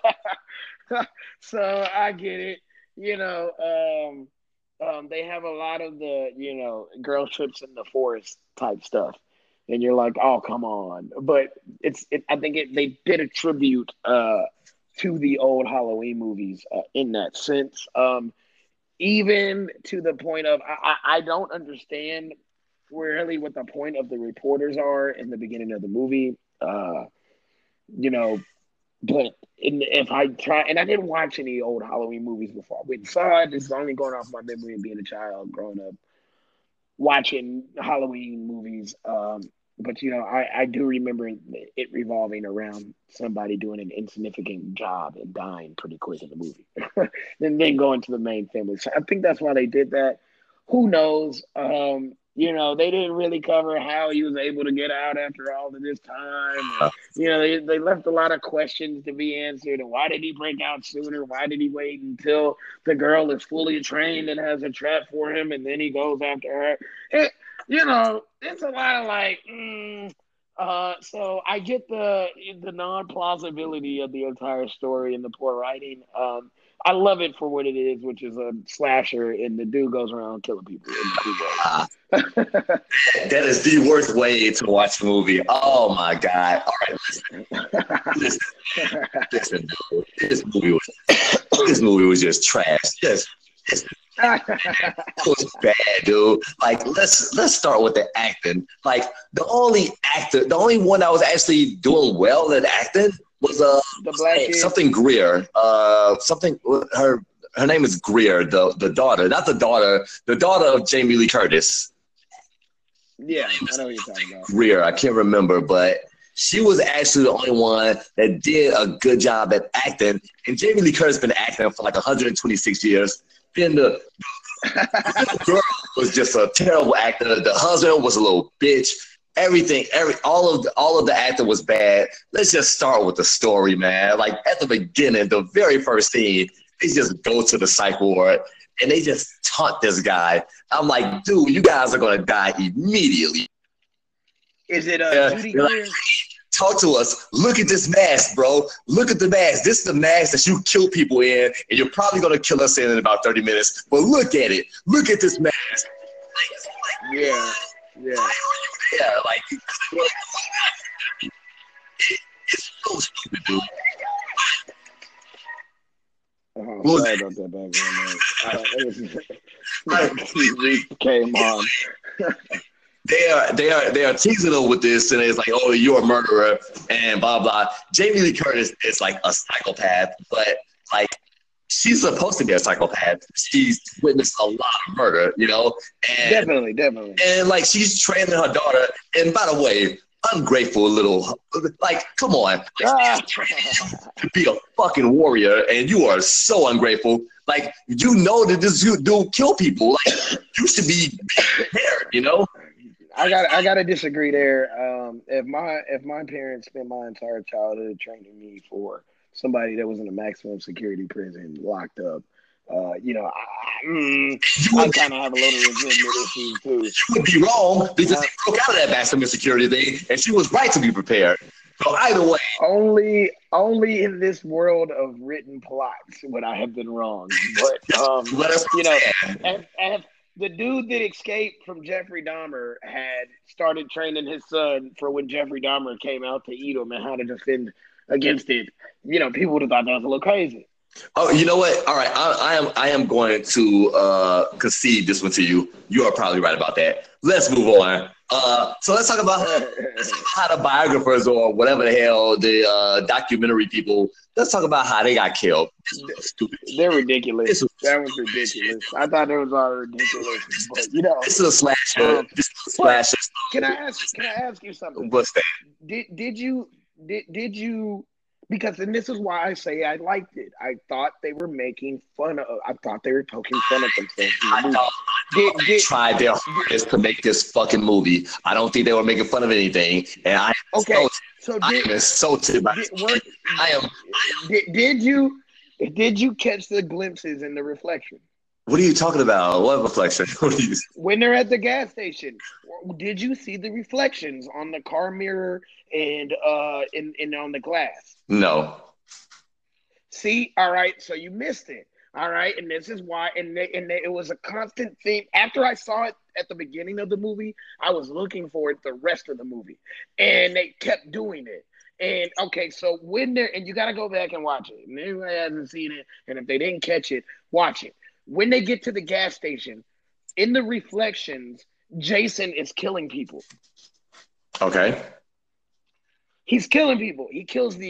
So I get it. You know, um, um, they have a lot of the, you know, girl trips in the forest type stuff. And you're like, oh, come on. But it's, it, I think it, they did a tribute, uh, to the old Halloween movies uh, in that sense. Um, even to the point of, I, I I don't understand really what the point of the reporters are in the beginning of the movie. Uh, you know, But in, if I try, and I didn't watch any old Halloween movies before. I went and saw it. This is only going off my memory of being a child, growing up, watching Halloween movies. Um, but you know, I, I do remember it revolving around somebody doing an insignificant job and dying pretty quick in the movie, and then going to the main family. So I think that's why they did that. Who knows? Um, you know, they didn't really cover how he was able to get out after all of this time. And, you know, they, they left a lot of questions to be answered. And why did he break out sooner? Why did he wait until the girl is fully trained and has a trap for him, and then he goes after her? It, you know, it's a lot of like, mm, uh, so I get the the non plausibility of the entire story and the poor writing. Um, I love it for what it is, which is a slasher, and the dude goes around killing people in the cool way. That is the worst way to watch a movie. Oh my god! All right, listen, listen, listen, dude. This movie was this movie was just trash. Just, just it was bad, dude. Like, let's let's start with the acting. Like, the only actor, the only one that was actually doing well at acting was uh the black kid. something Greer. Uh, something her her name is Greer. The the daughter, not the daughter, the daughter of Jamie Lee Curtis. Yeah, I know what you're talking about. Greer, I can't remember, but she was actually the only one that did a good job at acting. And Jamie Lee Curtis been acting for like one hundred twenty-six years. Then the, the girl was just a terrible actor. The husband was a little bitch. Everything, every all of the, all of the acting was bad. Let's just start with the story, man. Like at the beginning, the very first scene, they just go to the psych ward and they just taunt this guy. I'm like, dude, you guys are gonna die immediately. Is it uh, yeah, Judy Greer? Like, talk to us. Look at this mask, bro. Look at the mask. This is the mask that you kill people in, and you're probably gonna kill us in in about thirty minutes. But look at it. Look at this mask. Like, yeah, yeah. Yeah, like it, it's so stupid, dude. Oh, well, sorry about that background, man. T V came on. They are they are they are teasing them with this, and it's like, oh, you're a murderer, and blah blah. Jamie Lee Curtis is like a psychopath, but like she's supposed to be a psychopath. She's witnessed a lot of murder, you know. And, definitely, definitely. And like she's training her daughter. And by the way, ungrateful little, like, come on, like, ah. to be a fucking warrior, and you are so ungrateful. Like, you know that this dude kill people. Like, you should be prepared, you know. I got I got to disagree there. Um, if my if my parents spent my entire childhood training me for somebody that was in a maximum security prison, locked up, uh, you know, I, mm, I kind of have a little resentment issues too. You would be wrong because uh, they broke out of that maximum security thing, and she was right to be prepared. So either way, only only in this world of written plots would I have been wrong. But um, let us you know, if, if the dude that escaped from Jeffrey Dahmer had started training his son for when Jeffrey Dahmer came out to eat him and how to defend against it, you know, people would have thought that was a little crazy. Oh, you know what? All right, I, I am I am going to uh, concede this one to you. You are probably right about that. Let's move on. Uh, so let's talk about let's talk about how the biographers or whatever the hell the uh, documentary people. Let's talk about how they got killed. Was stupid. They're ridiculous. Was that was ridiculous. Shit. I thought it was all ridiculous, but you know, this is a slasher. Um, this is a slasher. Can I ask? Can I ask you something? What's that? Did did you did did you? Because, and this is why I say I liked it. I thought they were making fun of. I thought they were poking fun at themselves. I thought, did, they did, tried their hardest to make this fucking movie. I don't think they were making fun of anything, and I am okay. Insulted. So did, I am insulted by did, this. Were, I am. Did, did you did you catch the glimpses in the reflection? What are you talking about? What reflection? What are you... When they're at the gas station, did you see the reflections on the car mirror and uh and, and on the glass? No. See, all right, so you missed it. All right, and this is why, and they, and they, it was a constant theme. After I saw it at the beginning of the movie, I was looking for it the rest of the movie, and they kept doing it. And okay, so when they're, and you got to go back and watch it. And anybody hasn't seen it, and if they didn't catch it, watch it. When they get to the gas station, in the reflections, Jason is killing people. Okay. He's killing people. He kills the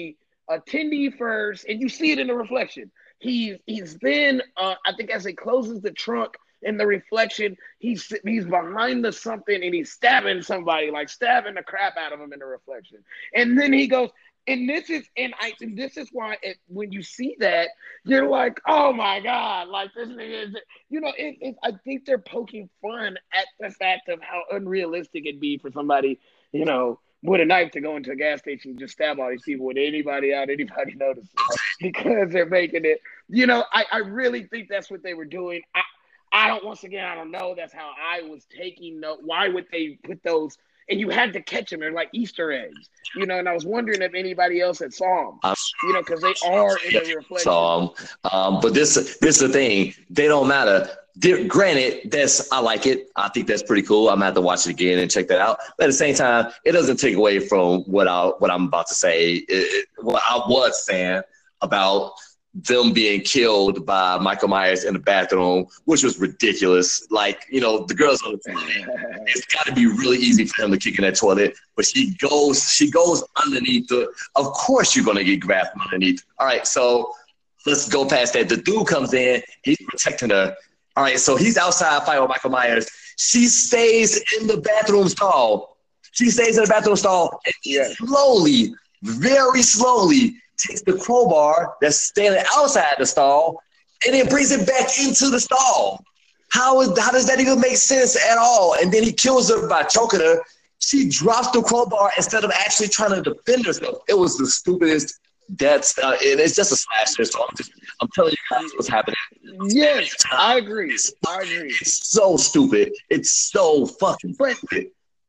attendee first, and you see it in the reflection. He's he's then uh, I think as he closes the trunk in the reflection, he's he's behind the something and he's stabbing somebody, like stabbing the crap out of him in the reflection. And then he goes, and this is and I and this is why it, when you see that, you're like, oh my god, like this nigga is, you know, it, it, I think they're poking fun at the fact of how unrealistic it'd be for somebody, you know, with a knife to go into a gas station and just stab all these people with anybody out, anybody notices, because they're making it, you know, I, I really think that's what they were doing. I, I don't, once again, I don't know. That's how I was taking note. Why would they put those? And you had to catch them. They're like Easter eggs, you know, and I was wondering if anybody else had saw them, um, you know, because they are in the reflection. Saw them. Um, but this, this is the thing. They don't matter. They're, granted, that's I like it. I think that's pretty cool. I'm gonna have to watch it again and check that out. But at the same time, it doesn't take away from what I what I'm about to say. It, it, what I was saying about them being killed by Michael Myers in the bathroom, which was ridiculous. Like, you know, the girls on the toilet. It's got to be really easy for them to kick in that toilet. But she goes, she goes underneath the. Of course, you're gonna get grabbed from underneath. All right, so let's go past that. The dude comes in. He's protecting her. All right, so he's outside fighting with Michael Myers. She stays in the bathroom stall. She stays in the bathroom stall and yeah. slowly, very slowly, takes the crowbar that's standing outside the stall and then brings it back into the stall. How is how does that even make sense at all? And then he kills her by choking her. She drops the crowbar instead of actually trying to defend herself. It was the stupidest. That's uh, and it's just a slasher. So I'm just I'm telling you guys what's happening. Yes, I agree. I agree. It's so stupid. It's so fucking but, stupid.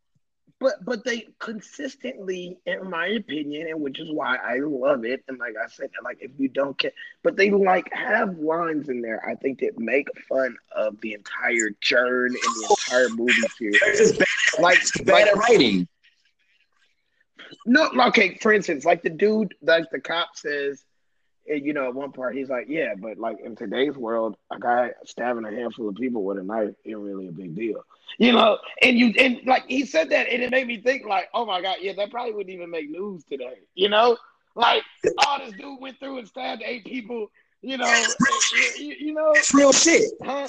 But but they consistently, in my opinion, and which is why I love it. And like I said, like if you don't care, but they like have lines in there, I think that make fun of the entire churn and the entire movie series. It's bad, like bad at writing. No, okay. For instance, like the dude, like the cop says, you know, at one part he's like, "Yeah, but like in today's world, a guy stabbing a handful of people with a knife isn't really a big deal." You know, and you and like he said that, and it made me think like, "Oh my god, yeah, that probably wouldn't even make news today." You know, like, oh, this dude went through and stabbed eight people. You know, you, you know, it's real shit. Huh?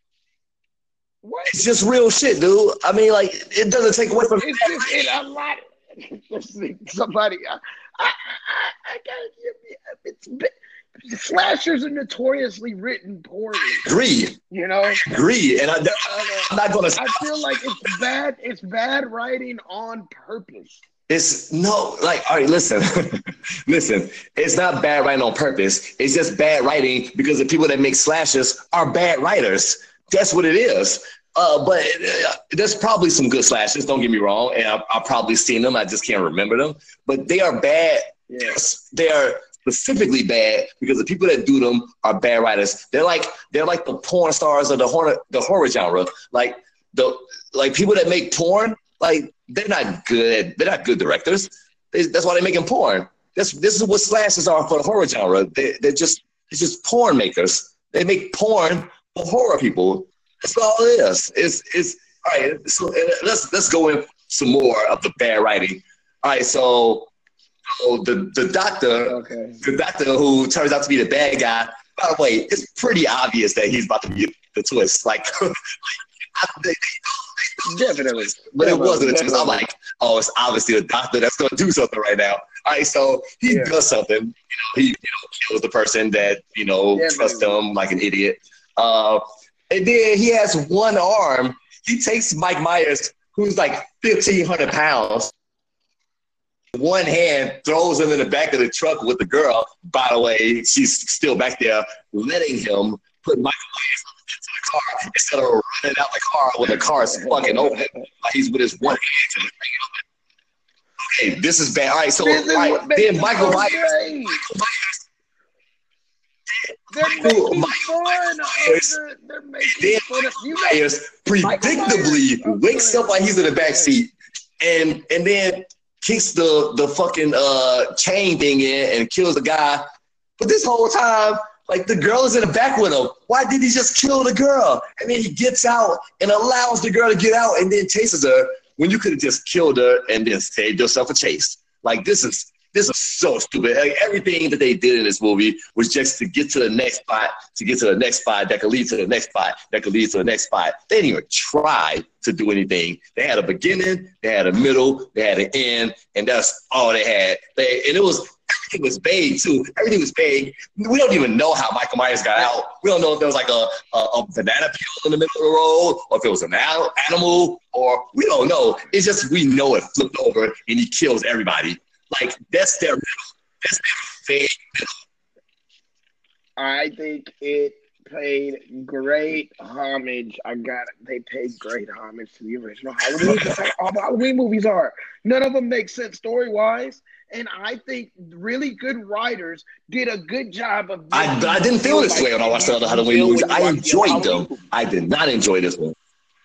What? It's just real shit, dude. I mean, like, it doesn't take away from. It's just it, a lot. Somebody, I, I, I, I gotta give you. It's slashers are notoriously written poorly. Agree. You know. Agree, and I, I'm not gonna. I feel like it's bad. It's bad writing on purpose. It's no, like, all right, listen, listen. It's not bad writing on purpose. It's just bad writing because the people that make slashers are bad writers. That's what it is. Uh, but uh, there's probably some good slashers, don't get me wrong, and I've, I've probably seen them. I just can't remember them. But they are bad. Yes. They are specifically bad because the people that do them are bad writers. They're like they're like the porn stars of the horror the horror genre. Like the like people that make porn, like they're not good. They're not good directors. They, that's why they're making porn. This this is what slashers are for the horror genre. They, they're just it's just porn makers. They make porn for horror people. That's all it is. It's it's all right. So let's let's go in some more of the bad writing. All right, so, so the the doctor, okay. the doctor who turns out to be the bad guy. By the way, it's pretty obvious that he's about to be the twist. Like, like I, they, they, definitely, but definitely, it wasn't a definitely. twist. I'm like, oh, it's obviously a doctor that's going to do something right now. All right, so he yeah. does something. You know, he you know kills the person that you know definitely. trusts him like an idiot. Uh, And then he has one arm. He takes Mike Myers, who's like fifteen hundred pounds, one hand, throws him in the back of the truck with the girl. By the way, she's still back there, letting him put Michael Myers into the car instead of running out the car when the car is fucking open. Like he's with his one hand to bring it open. Okay, this is bad. All right, so all right, then Michael Myers, Michael Myers They're making fun of the, they're making fun of you. Myers predictably Myers, wakes up while he's in the back seat and and then kicks the the fucking uh chain thing in and kills the guy. But this whole time, like the girl is in the back with him. Why did he just kill the girl? And then he gets out and allows the girl to get out and then chases her when you could have just killed her and then saved yourself a chase. Like this is this is so stupid. Like, everything that they did in this movie was just to get to the next spot, to get to the next spot that could lead to the next spot, that could lead to the next spot. They didn't even try to do anything. They had a beginning, they had a middle, they had an end, and that's all they had. They, and it was, everything was vague, too. Everything was vague. We don't even know how Michael Myers got out. We don't know if there was like a, a, a banana peel in the middle of the road, or if it was an animal, or we don't know. It's just we know it flipped over and he kills everybody. Like, that's their middle. That's their vague middle. I think it paid great homage. I got it. They paid great homage to the original Halloween. That's how all the Halloween movies are. None of them make sense story-wise. And I think really good writers did a good job of. I, I didn't feel this way when I watched the other Halloween movies. I enjoyed them. I did not enjoy this one.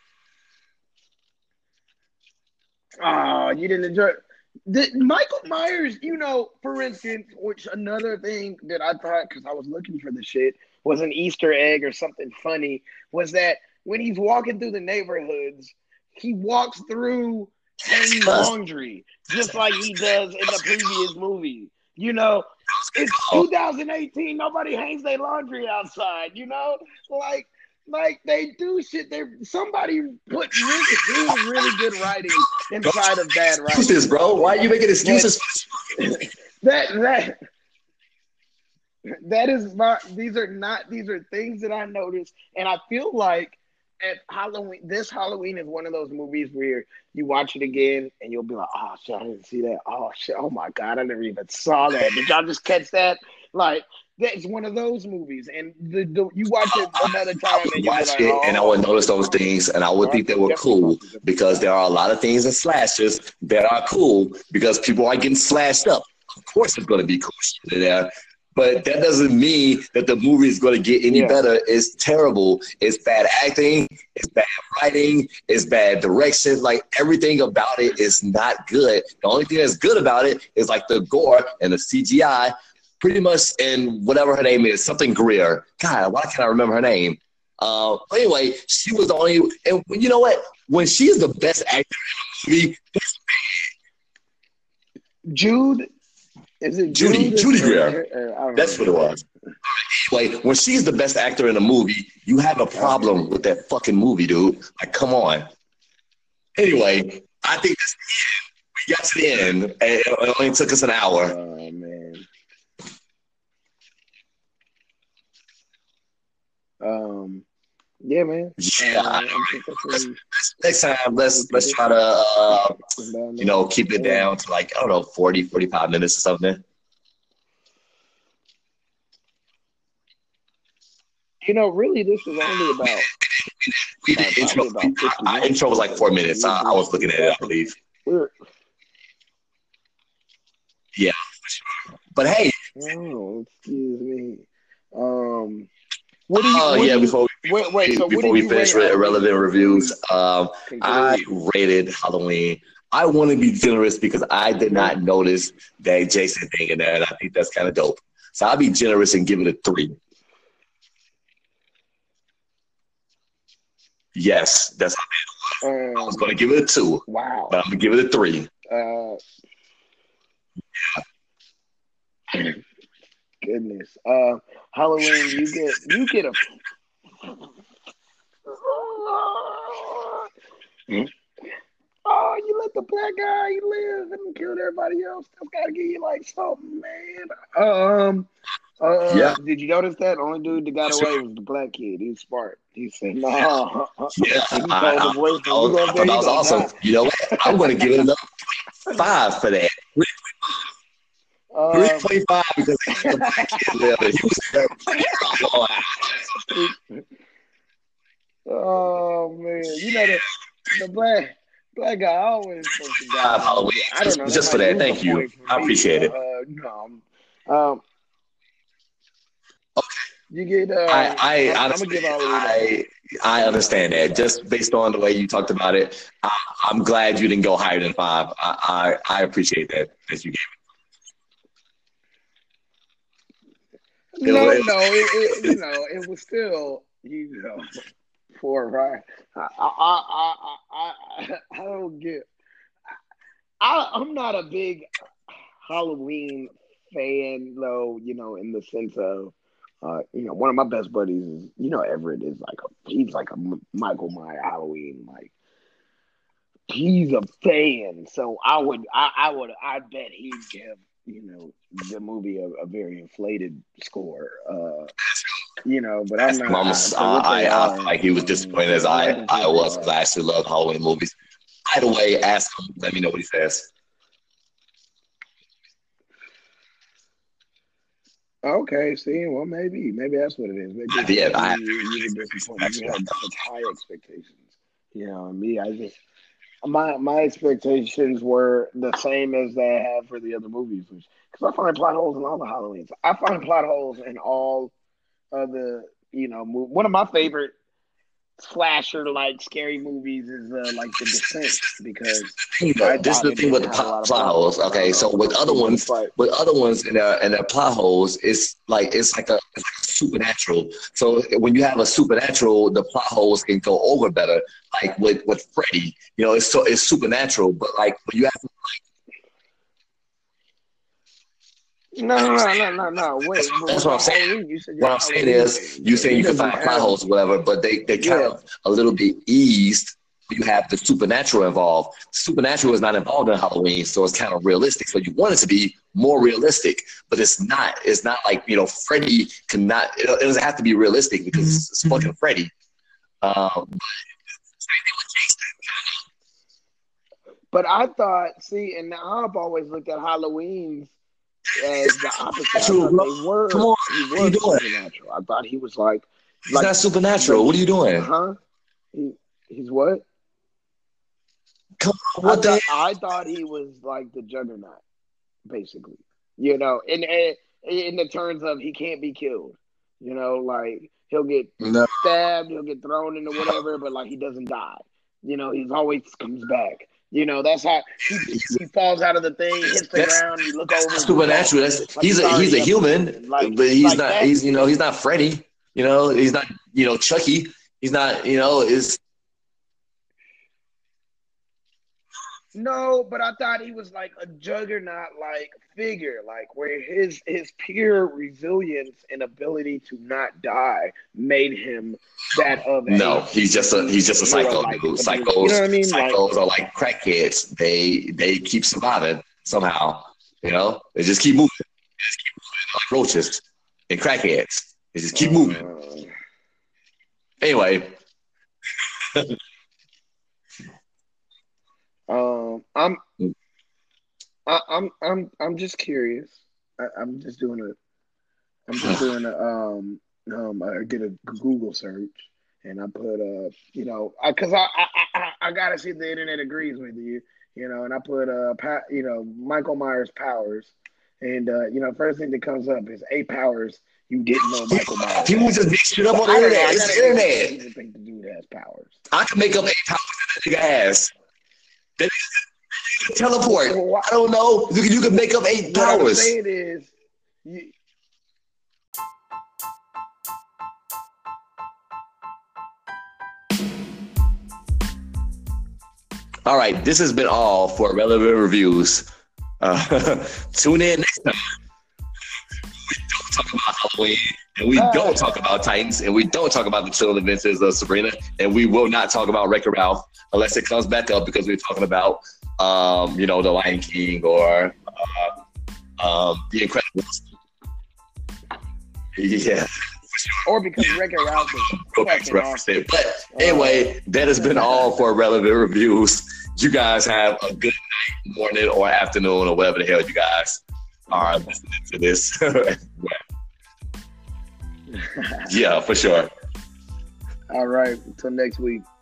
Oh, you didn't enjoy it. The, Michael Myers, you know, for instance, which another thing that I thought, because I was looking for the shit, was an Easter egg or something funny, was that when he's walking through the neighborhoods, he walks through hanging laundry, just like he does in the previous movie. You know, it's two thousand eighteen, nobody hangs their laundry outside, you know? Like, like they do shit. They somebody put really, really, really good writing inside of bad writing. Excuses, bro. Why are you making excuses? That that that is not. These are not. These are things that I noticed, and I feel like at Halloween, this Halloween is one of those movies where you watch it again and you'll be like, "Oh shit, I didn't see that. Oh shit, oh my god, I never even saw that. Did y'all just catch that?" Like. That's one of those movies, and the, the you watch it another time, and you watch like, it, oh. and I would notice those things, and I would think they were cool because there are a lot of things in slashers that are cool because people are getting slashed up. Of course, there's going to be cool shit in there, but that doesn't mean that the movie is going to get any yeah. better. It's terrible. It's bad acting. It's bad writing. It's bad direction. Like, everything about it is not good. The only thing that's good about it is like the gore and the C G I. Pretty much, and whatever her name is, something Greer. God, why can't I remember her name? Uh, anyway, she was the only, and you know what? When she's the best actor in the movie, that's bad. Jude, is it Judy? Jude Judy Greer. Uh, that's what it was. Anyway, when she's the best actor in a movie, you have a problem with that fucking movie, dude. Like, come on. Anyway, I think that's the end. We got to the end, and it only took us an hour. Oh man. Um, yeah, man. Yeah. Uh, really, next time, let's let's try to uh, you know keep it down to like I don't know forty, forty-five minutes or something. You know, really, this was only about. We did intro. Our, our intro was like four minutes. I, I was looking at it, I believe. We're, yeah, for sure. But hey. Oh, excuse me. Um. What do you? Oh uh, yeah, before we, wait, wait, so before we finish with irrelevant reviews, um, I rated Halloween. I want to be generous because I did not notice that Jason thing in there, and I think that's kind of dope. So I'll be generous and give it a three. Yes, that's how bad it was. Um, I was going to give it a two. Wow. But I'm going to give it a three. Uh, yeah. Goodness. Uh, Halloween, you get you get a. Oh, you let the black guy live and killed everybody else. That's gotta give you like something, man. Um. Uh, yeah. Did you notice that only dude that got away was the black kid? He was smart. He said, "No." Nah. Yeah, I, I, I, I, I thought that was awesome. Not. You know what? I'm going to give it another five for that. Um, three point five because the black kid lived. He was there. Oh man, you know the the black black guy always supposed to die. Halloween. I don't know. Just, just for that, thank you. I appreciate it. Uh, no, um, okay. You get. Uh, I I I'm, honestly, I'm gonna give I I understand that. Just based on the way you talked about it, I, I'm glad you didn't go higher than five. I I, I appreciate that that you gave it. No, no, it, it, you know, it was still, you know, poor right. I, I, I, I, I, I don't get. I, I'm not a big. Halloween fan though, you know, in the sense of, uh, you know, one of my best buddies is, you know, Everett is like a, he's like a Michael Myers Halloween, like he's a fan. So I would, I, I would, I bet he'd give, you know, the movie a, a very inflated score. Uh, you know, but I'm not. I, so I, I, are, like he was disappointed um, as I, I was because I actually love Halloween movies. Either way, ask him. Let me know what he says. Okay, see, well, maybe, maybe that's what it is. Maybe yeah, I, you, you, you, you had such high expectations. You know, me, I just my my expectations were the same as they have for the other movies, because I find plot holes in all the Halloweens. I find plot holes in all of the, you know, move. One of my favorite slasher like scary movies is uh, like The Descent, because I this is the thing with the plot, plot holes. Okay, so with other ones, with other ones in their in their plot holes, it's like it's like a, it's like a supernatural. So when you have a supernatural, the plot holes can go over better. Like with with Freddy, you know, it's so it's supernatural, but like when you have like. No, no, no, no, no, no. Wait, that's what I'm saying. You said what I'm saying is, you saying you can find plot holes or whatever, but they they kind yeah. of a little bit eased. You have the supernatural involved. Supernatural is not involved in Halloween, so it's kind of realistic. So you want it to be more realistic, but it's not. It's not like, you know, Freddy cannot. It, it doesn't have to be realistic because mm-hmm. it's fucking Freddy. Um, but I thought, see, and now I've always looked at Halloween's as the opposite. They were, Come on, he was what are you doing? Supernatural. I thought he was like, he's like, not supernatural. Like, what are you doing? Huh? He, he's what? Come on, what I, the thought, I thought he was like the Juggernaut, basically. You know, in in the terms of he can't be killed. You know, like he'll get no. stabbed, he'll get thrown into whatever, but like he doesn't die. You know, he's always comes back. You know, that's how he, he falls out of the thing, hits the that's, ground. You look over. Supernatural. That's like he's a he's a human, like, but he's like not. That. He's you know he's not Freddy. You know he's not you know Chucky. He's not you know is. No, but I thought he was like a Juggernaut like figure, like where his his pure resilience and ability to not die made him that of a no. He's just a he's just a psycho. Like, Psychos, you know what I mean? Psychos like, are like crackheads. They they keep surviving somehow. You know, they just keep moving. They just keep moving like roaches and crackheads. They just keep uh, moving. Anyway. Um, I'm, I, I'm, I'm, I'm just curious. I, I'm just doing a, I'm just doing a, um, um, I did a Google search and I put, uh, you know, I, cause I, I, I, I gotta see if the internet agrees with you, you know, and I put, uh, pa- you know, Michael Myers powers, and uh, you know, first thing that comes up is eight powers you didn't know Michael Myers. People just make shit up on the internet. It's the internet. You think the dude has powers. I can make up eight powers that nigga has. That nigga teleport. I don't know. You can, you can make up eight powers. What I'm saying is, you, all right, this has been all for Relevant Reviews. Uh, tune in next time. We don't talk about Halloween, and we don't talk about Titans, and we don't talk about the Chilling Adventures of Sabrina, and we will not talk about Wreck-It Ralph unless it comes back up because we're talking about, um, you know, The Lion King or uh, um, The Incredibles. Yeah. Or because Wreck-It Ralph is go back to reference it. But anyway, that has been all for Relevant Reviews. You guys have a good night, morning, or afternoon, or whatever the hell you guys are listening to this. Yeah, for sure. All right. Until next week.